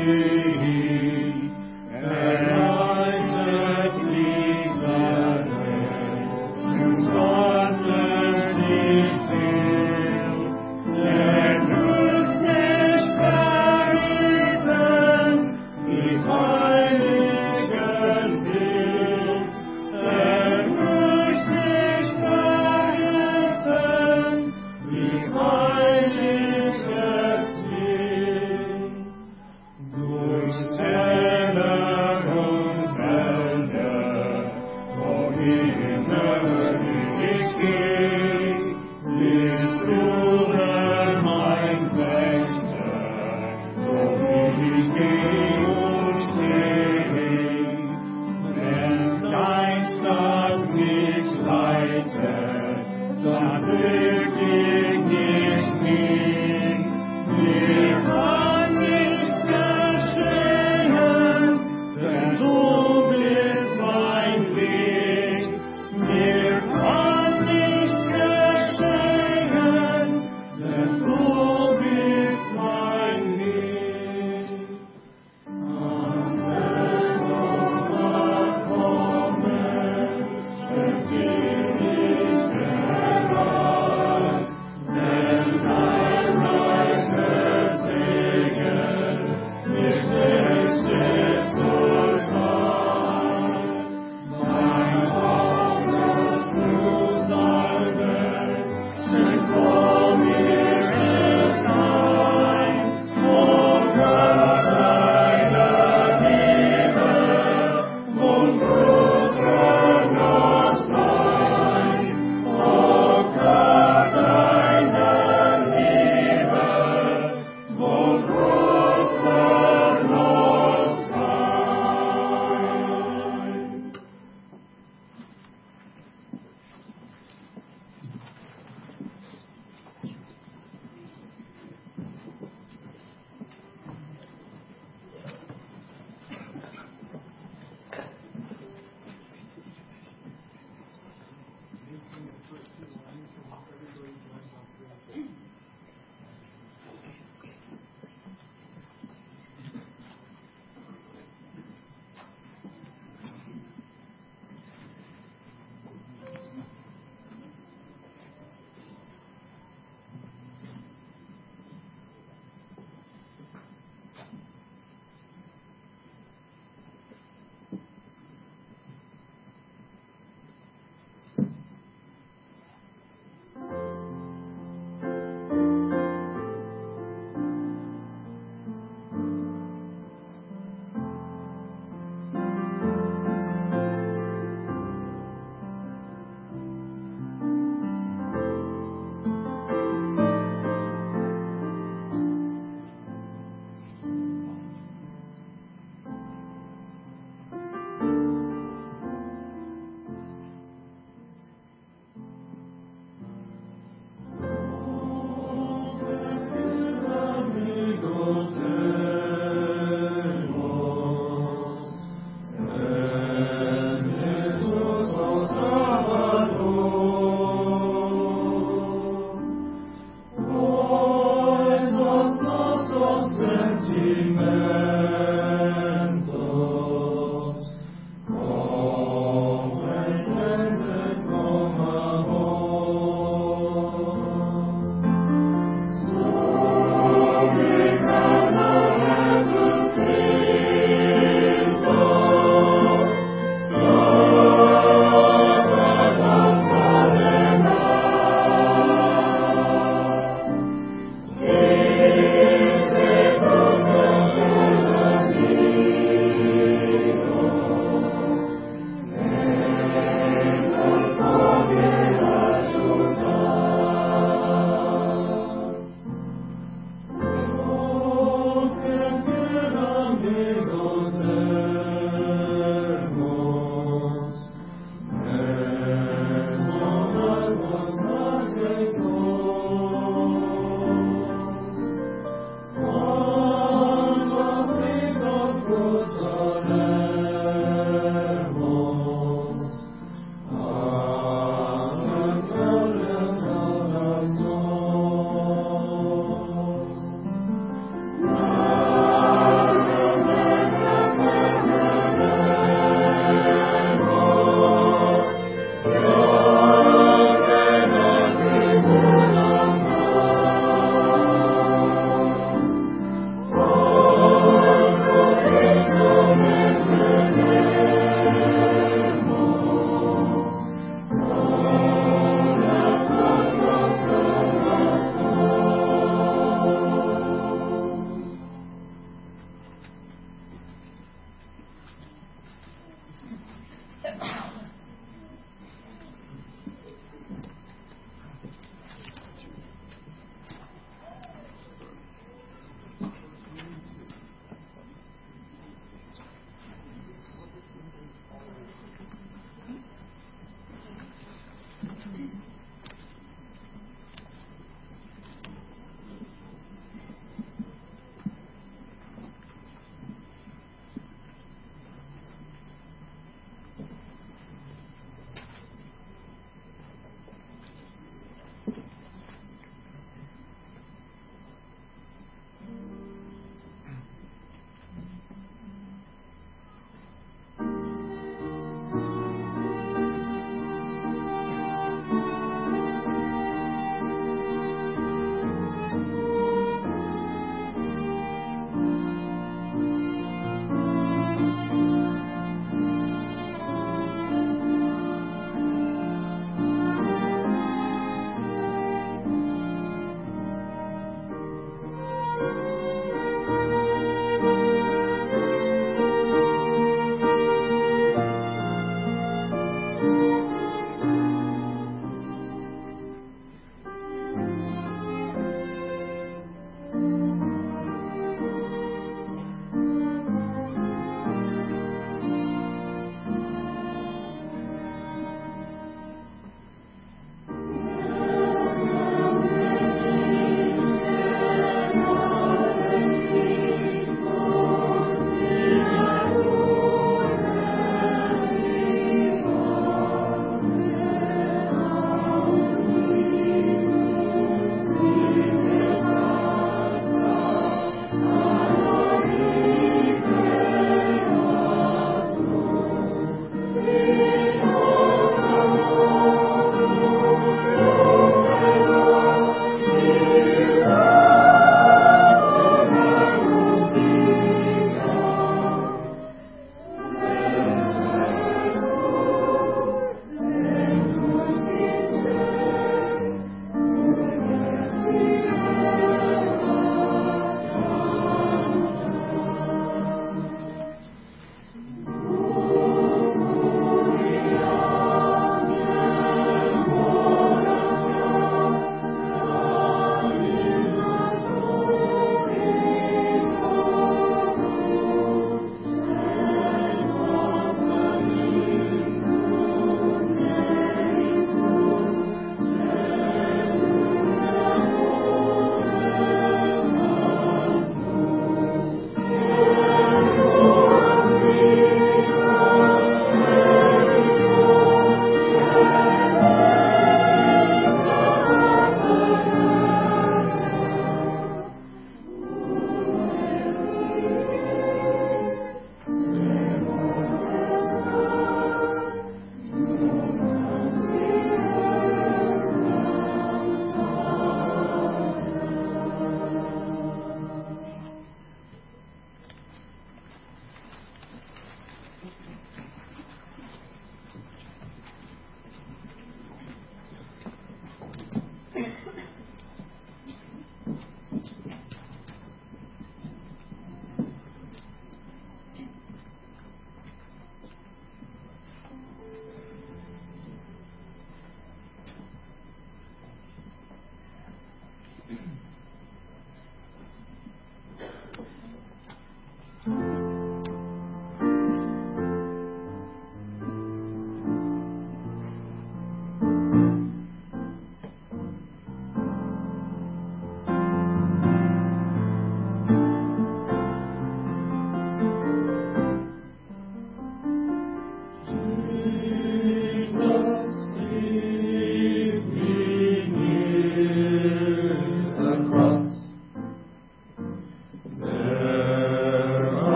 Durch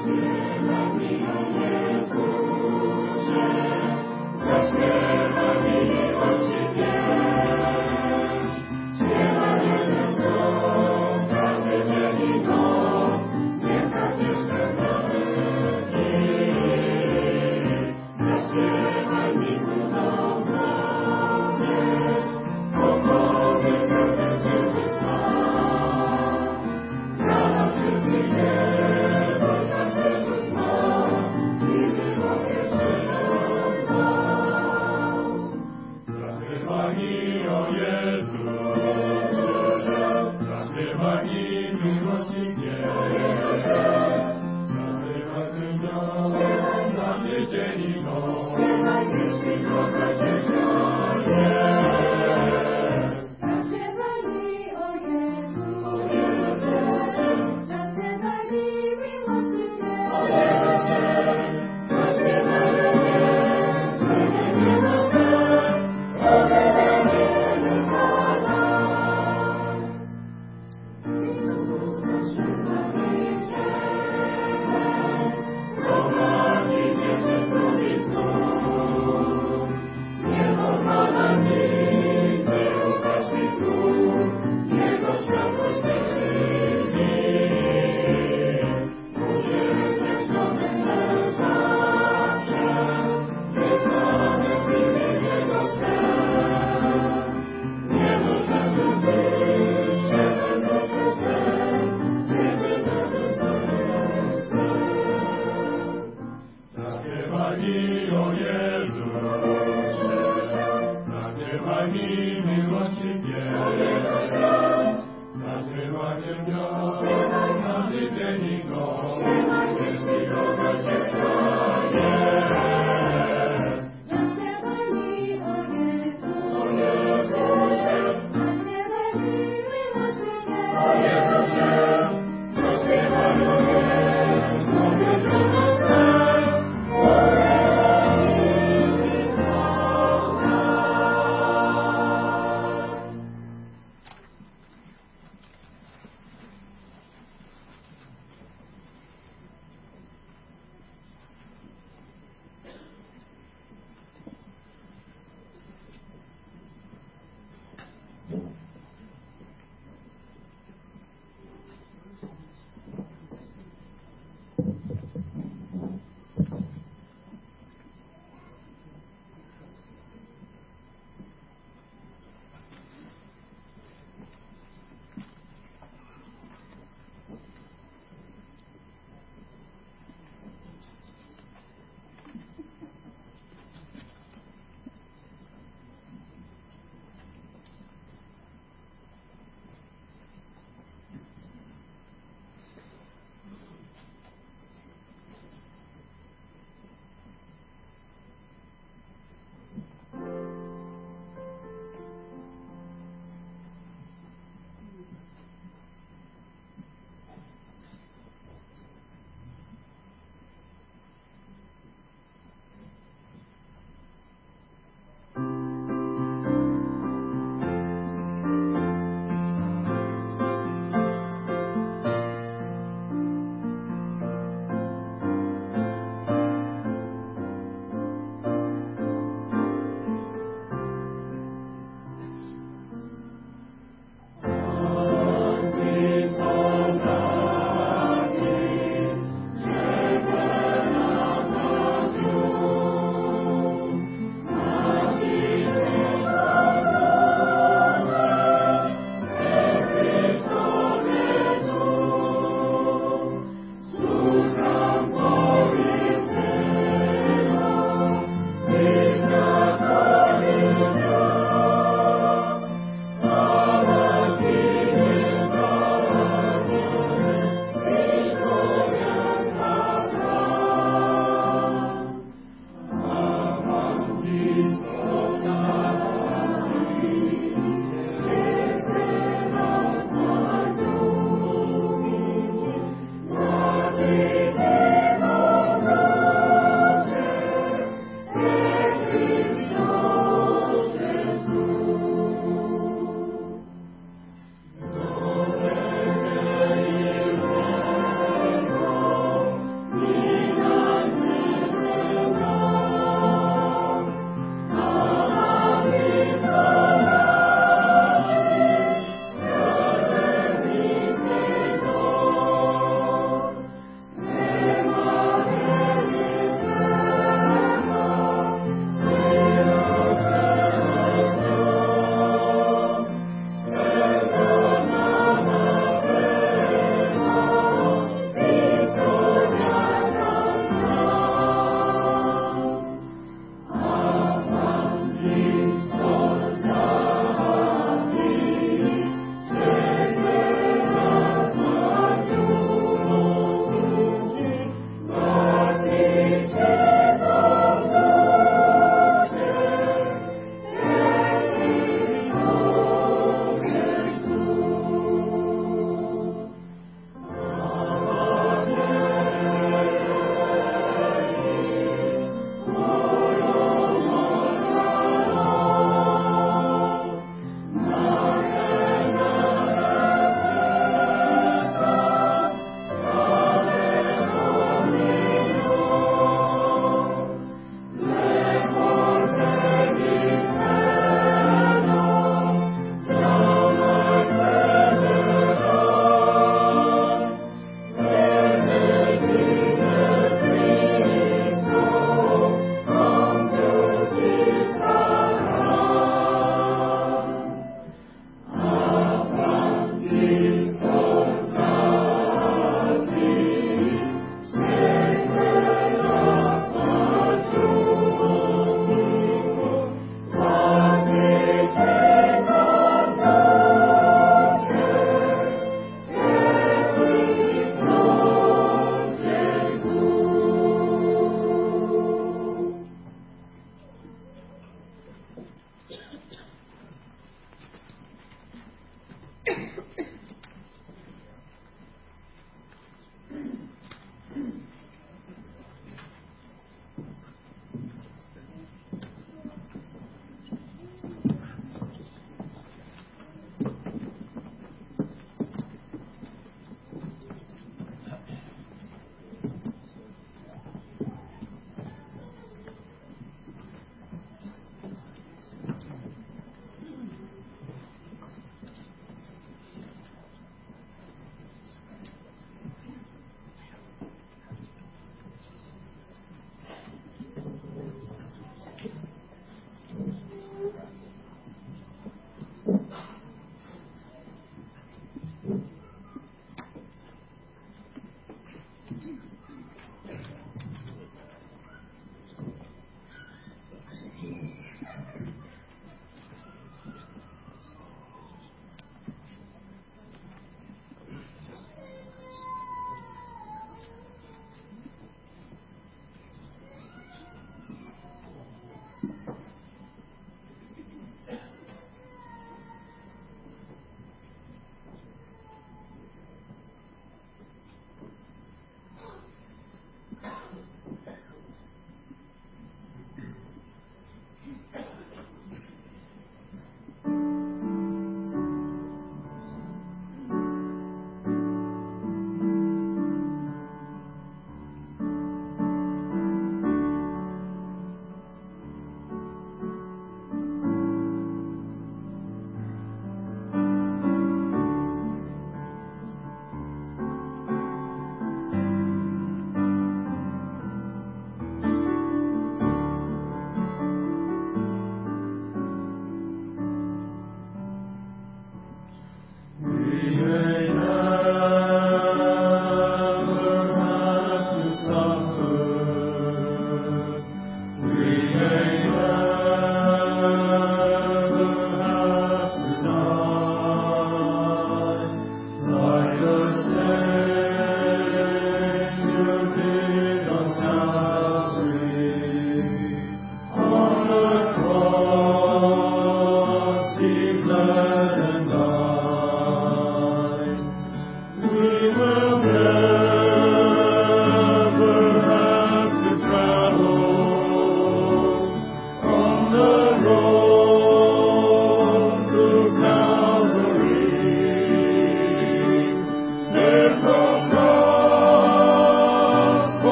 Thank you.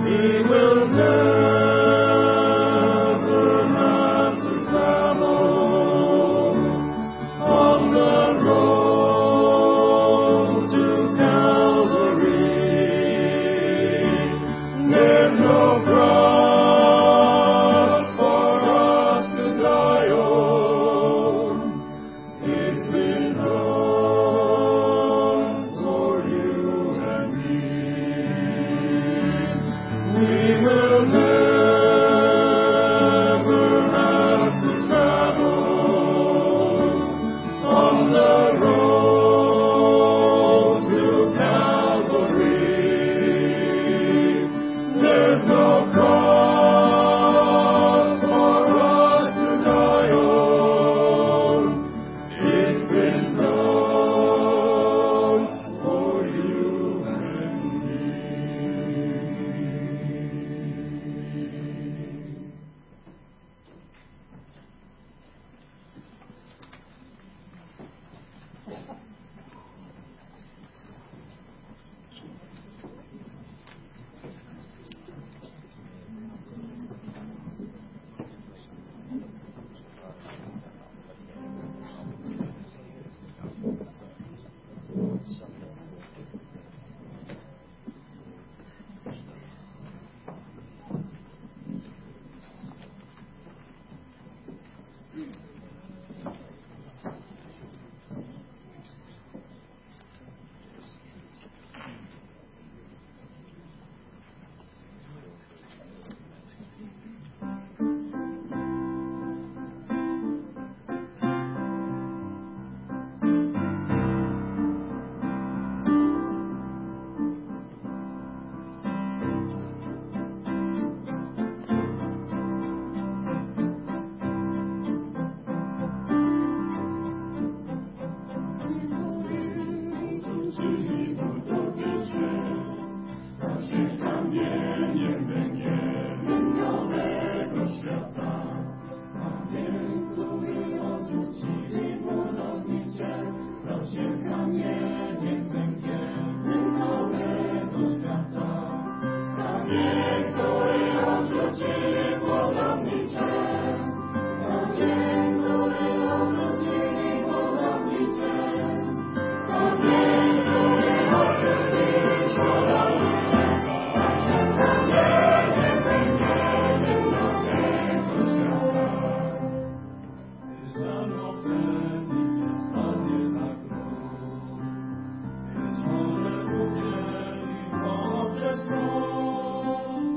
Just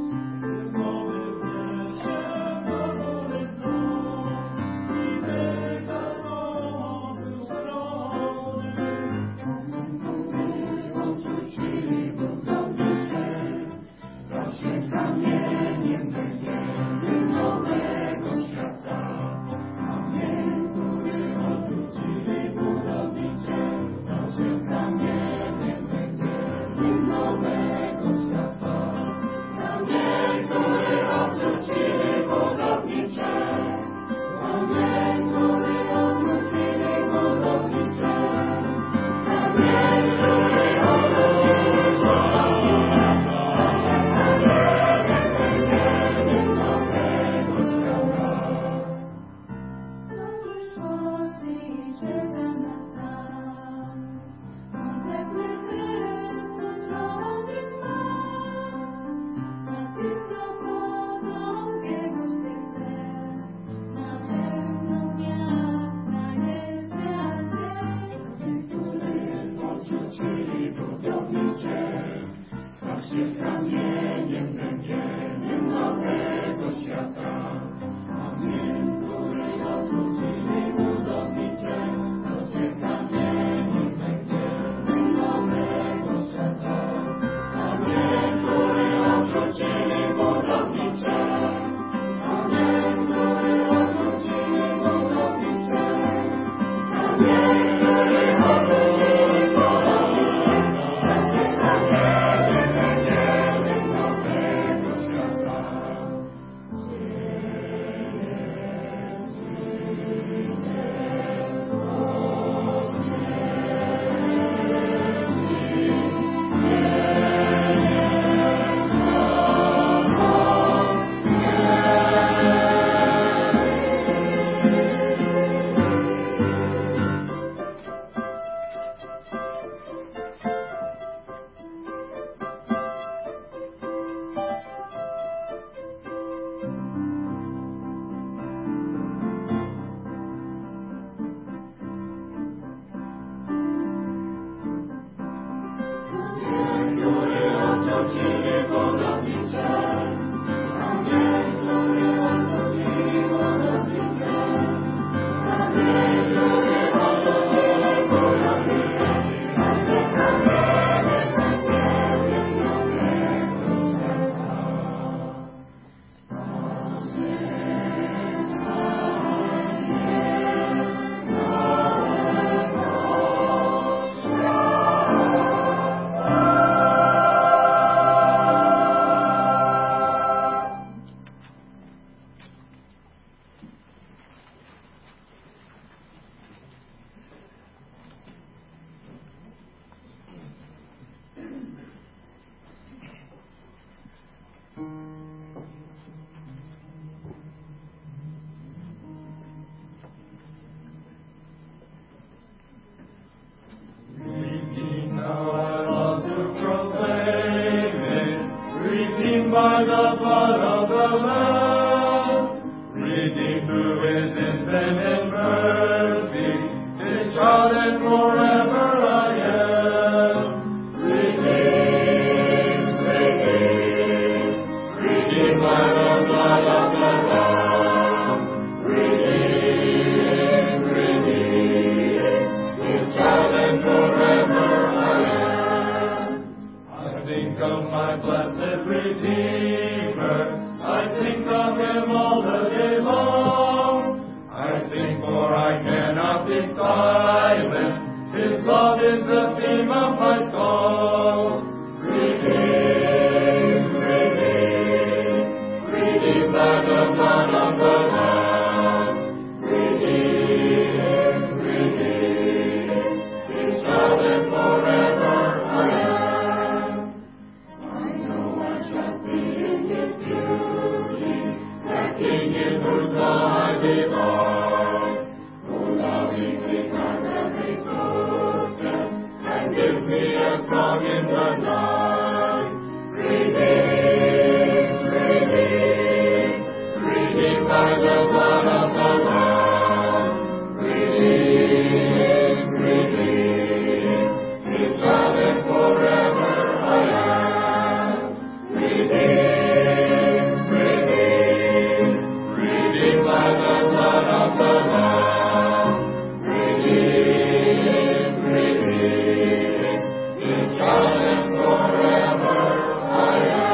redeemed by the blood of the Lamb, redeemed who is infinite mercy, His child and forever I am. Redeemed, redeemed, redeemed by the blood of the Lamb, redeemed, redeemed, His child and forever I am. I think of my blessed Redeemer, I think of Him all the day long. I sing for I cannot be silent, His love is the theme of my song. Redeemed, redeemed, redeemed by the blood of the Lamb, redeemed, redeemed, His child and forever I am. I know I shall see in His beauty, that King in whose law I belong, who lovingly guards every footstep and gives me a song in the night. Redeemed, redeemed, redeemed by the blood of the Lamb, redeemed, redeemed, His child and forever I am. Redeemed, redeemed, redeemed by the blood of the Lamb, redeemed, redeemed, His child and forever I am.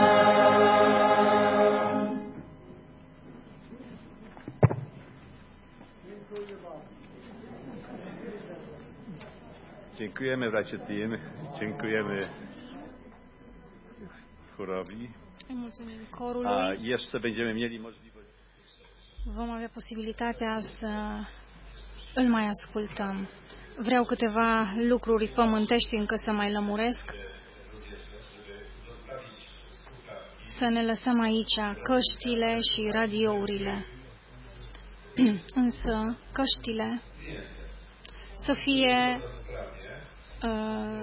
Dziękujemy bracie Tim, dziękujemy chórowi. Îi mulțumim A corului. jeszcze będziemy mieli możliwość Vom avea posibilitatea să îl mai ascultăm. Vreau câteva lucruri pământești încă să mai lămuresc. Să ne lăsăm aici căștile și radiourile. Însă căștile să fie uh,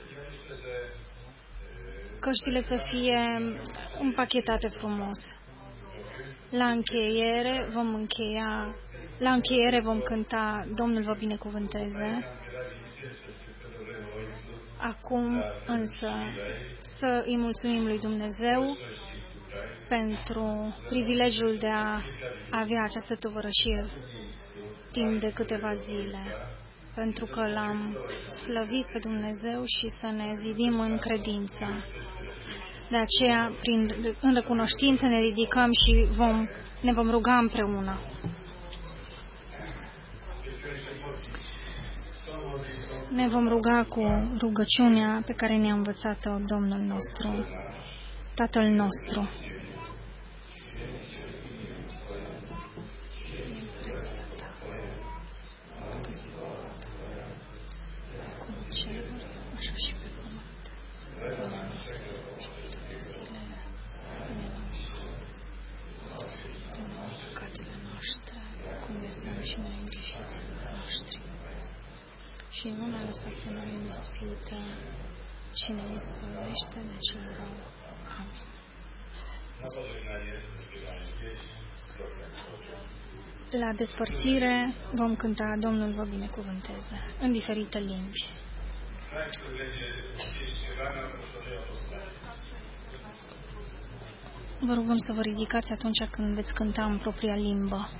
căștile să fie împachetate frumos. La încheiere vom încheia, la încheiere vom cânta Domnul vă binecuvânteze. Acum însă să îi mulțumim lui Dumnezeu pentru privilegiul de a avea această tovărășie timp de câteva zile, pentru că l-am slăvit pe Dumnezeu și să ne zidim în credință. De aceea, prin, în recunoștință, ne ridicăm și vom, ne vom ruga împreună. Ne vom ruga cu rugăciunea pe care ne-a învățat-o Domnul nostru, Tatăl nostru. Așa și pe pământ. Păcatele noastre, cum iertăm și noi îngrijiților noștri. Și nu ne lăsa pe noi în ispită, ci ne izbăvește de cel rău. Amin. La despărțire vom cânta Domnul vă binecuvânteze în diferite limbi. Vă rugăm să vă ridicați atunci când veți cânta în propria limbă.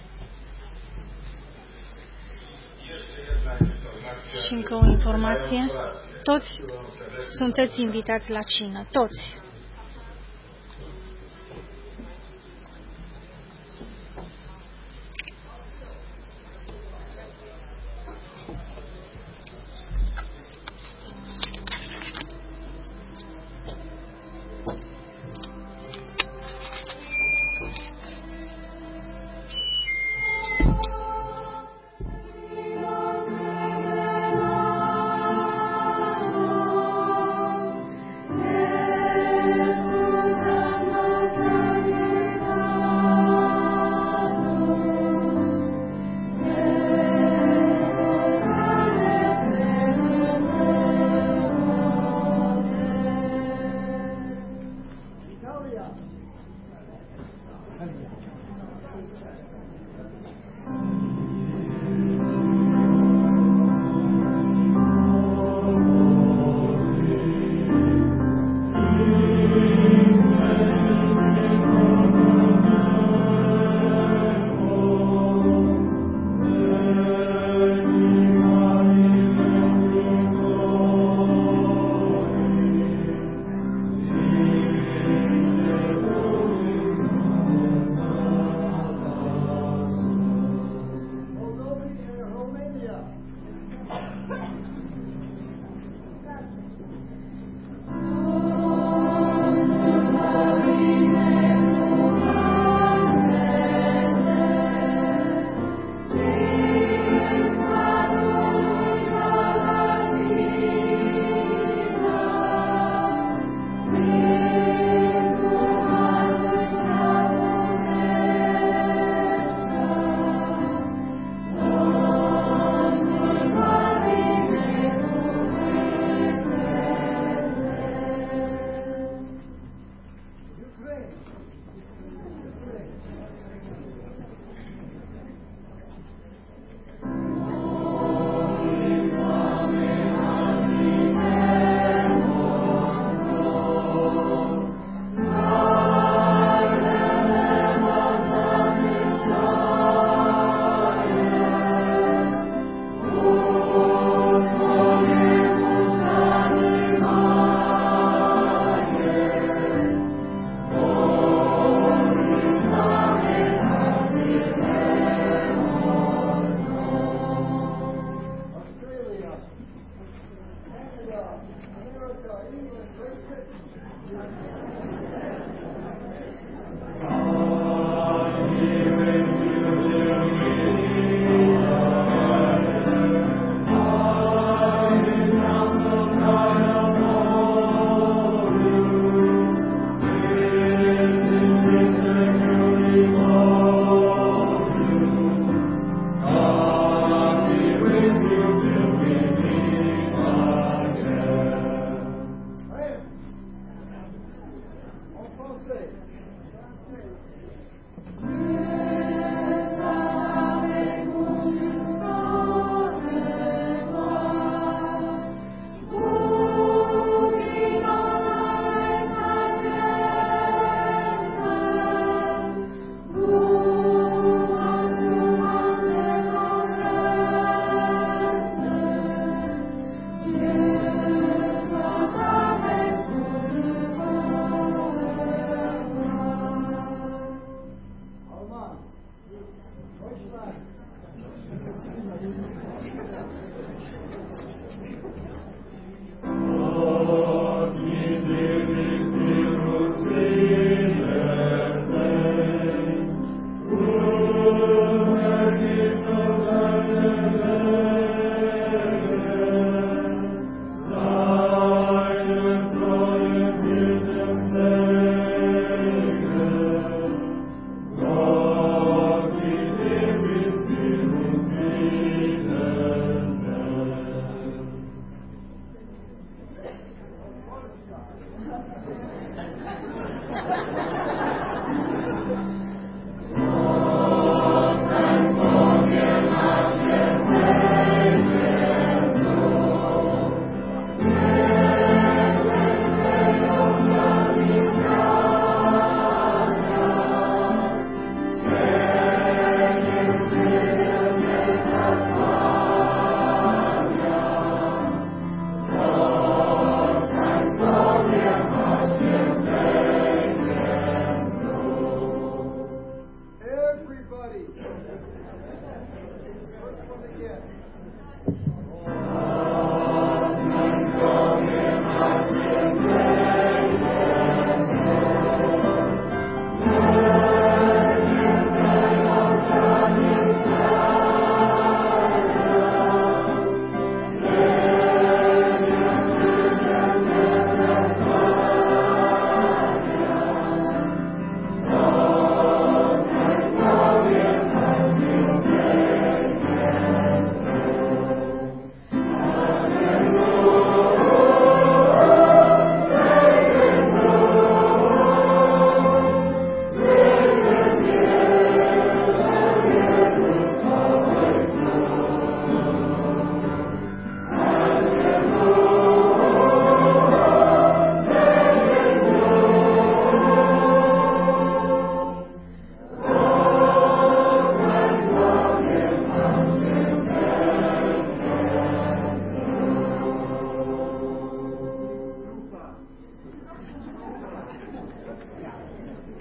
Și încă o informație. Toți sunteți invitați la cină. Toți. Amen. Oh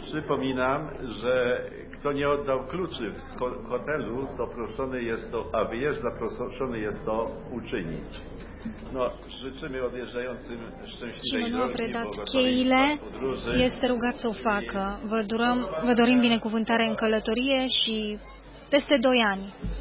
Przypominam, że kto nie oddał kluczy w hotelu, to proszony jest to, a wyjeżdża, proszony jest to uczynić. No, życzymy odjeżdżającym szczęśliwej Și nu a drogi, predat bogătoriei cheile, podróży. este rugat să o facă. Vă, durăm, vă dorim binecuvântare în călătorie și peste doi ani.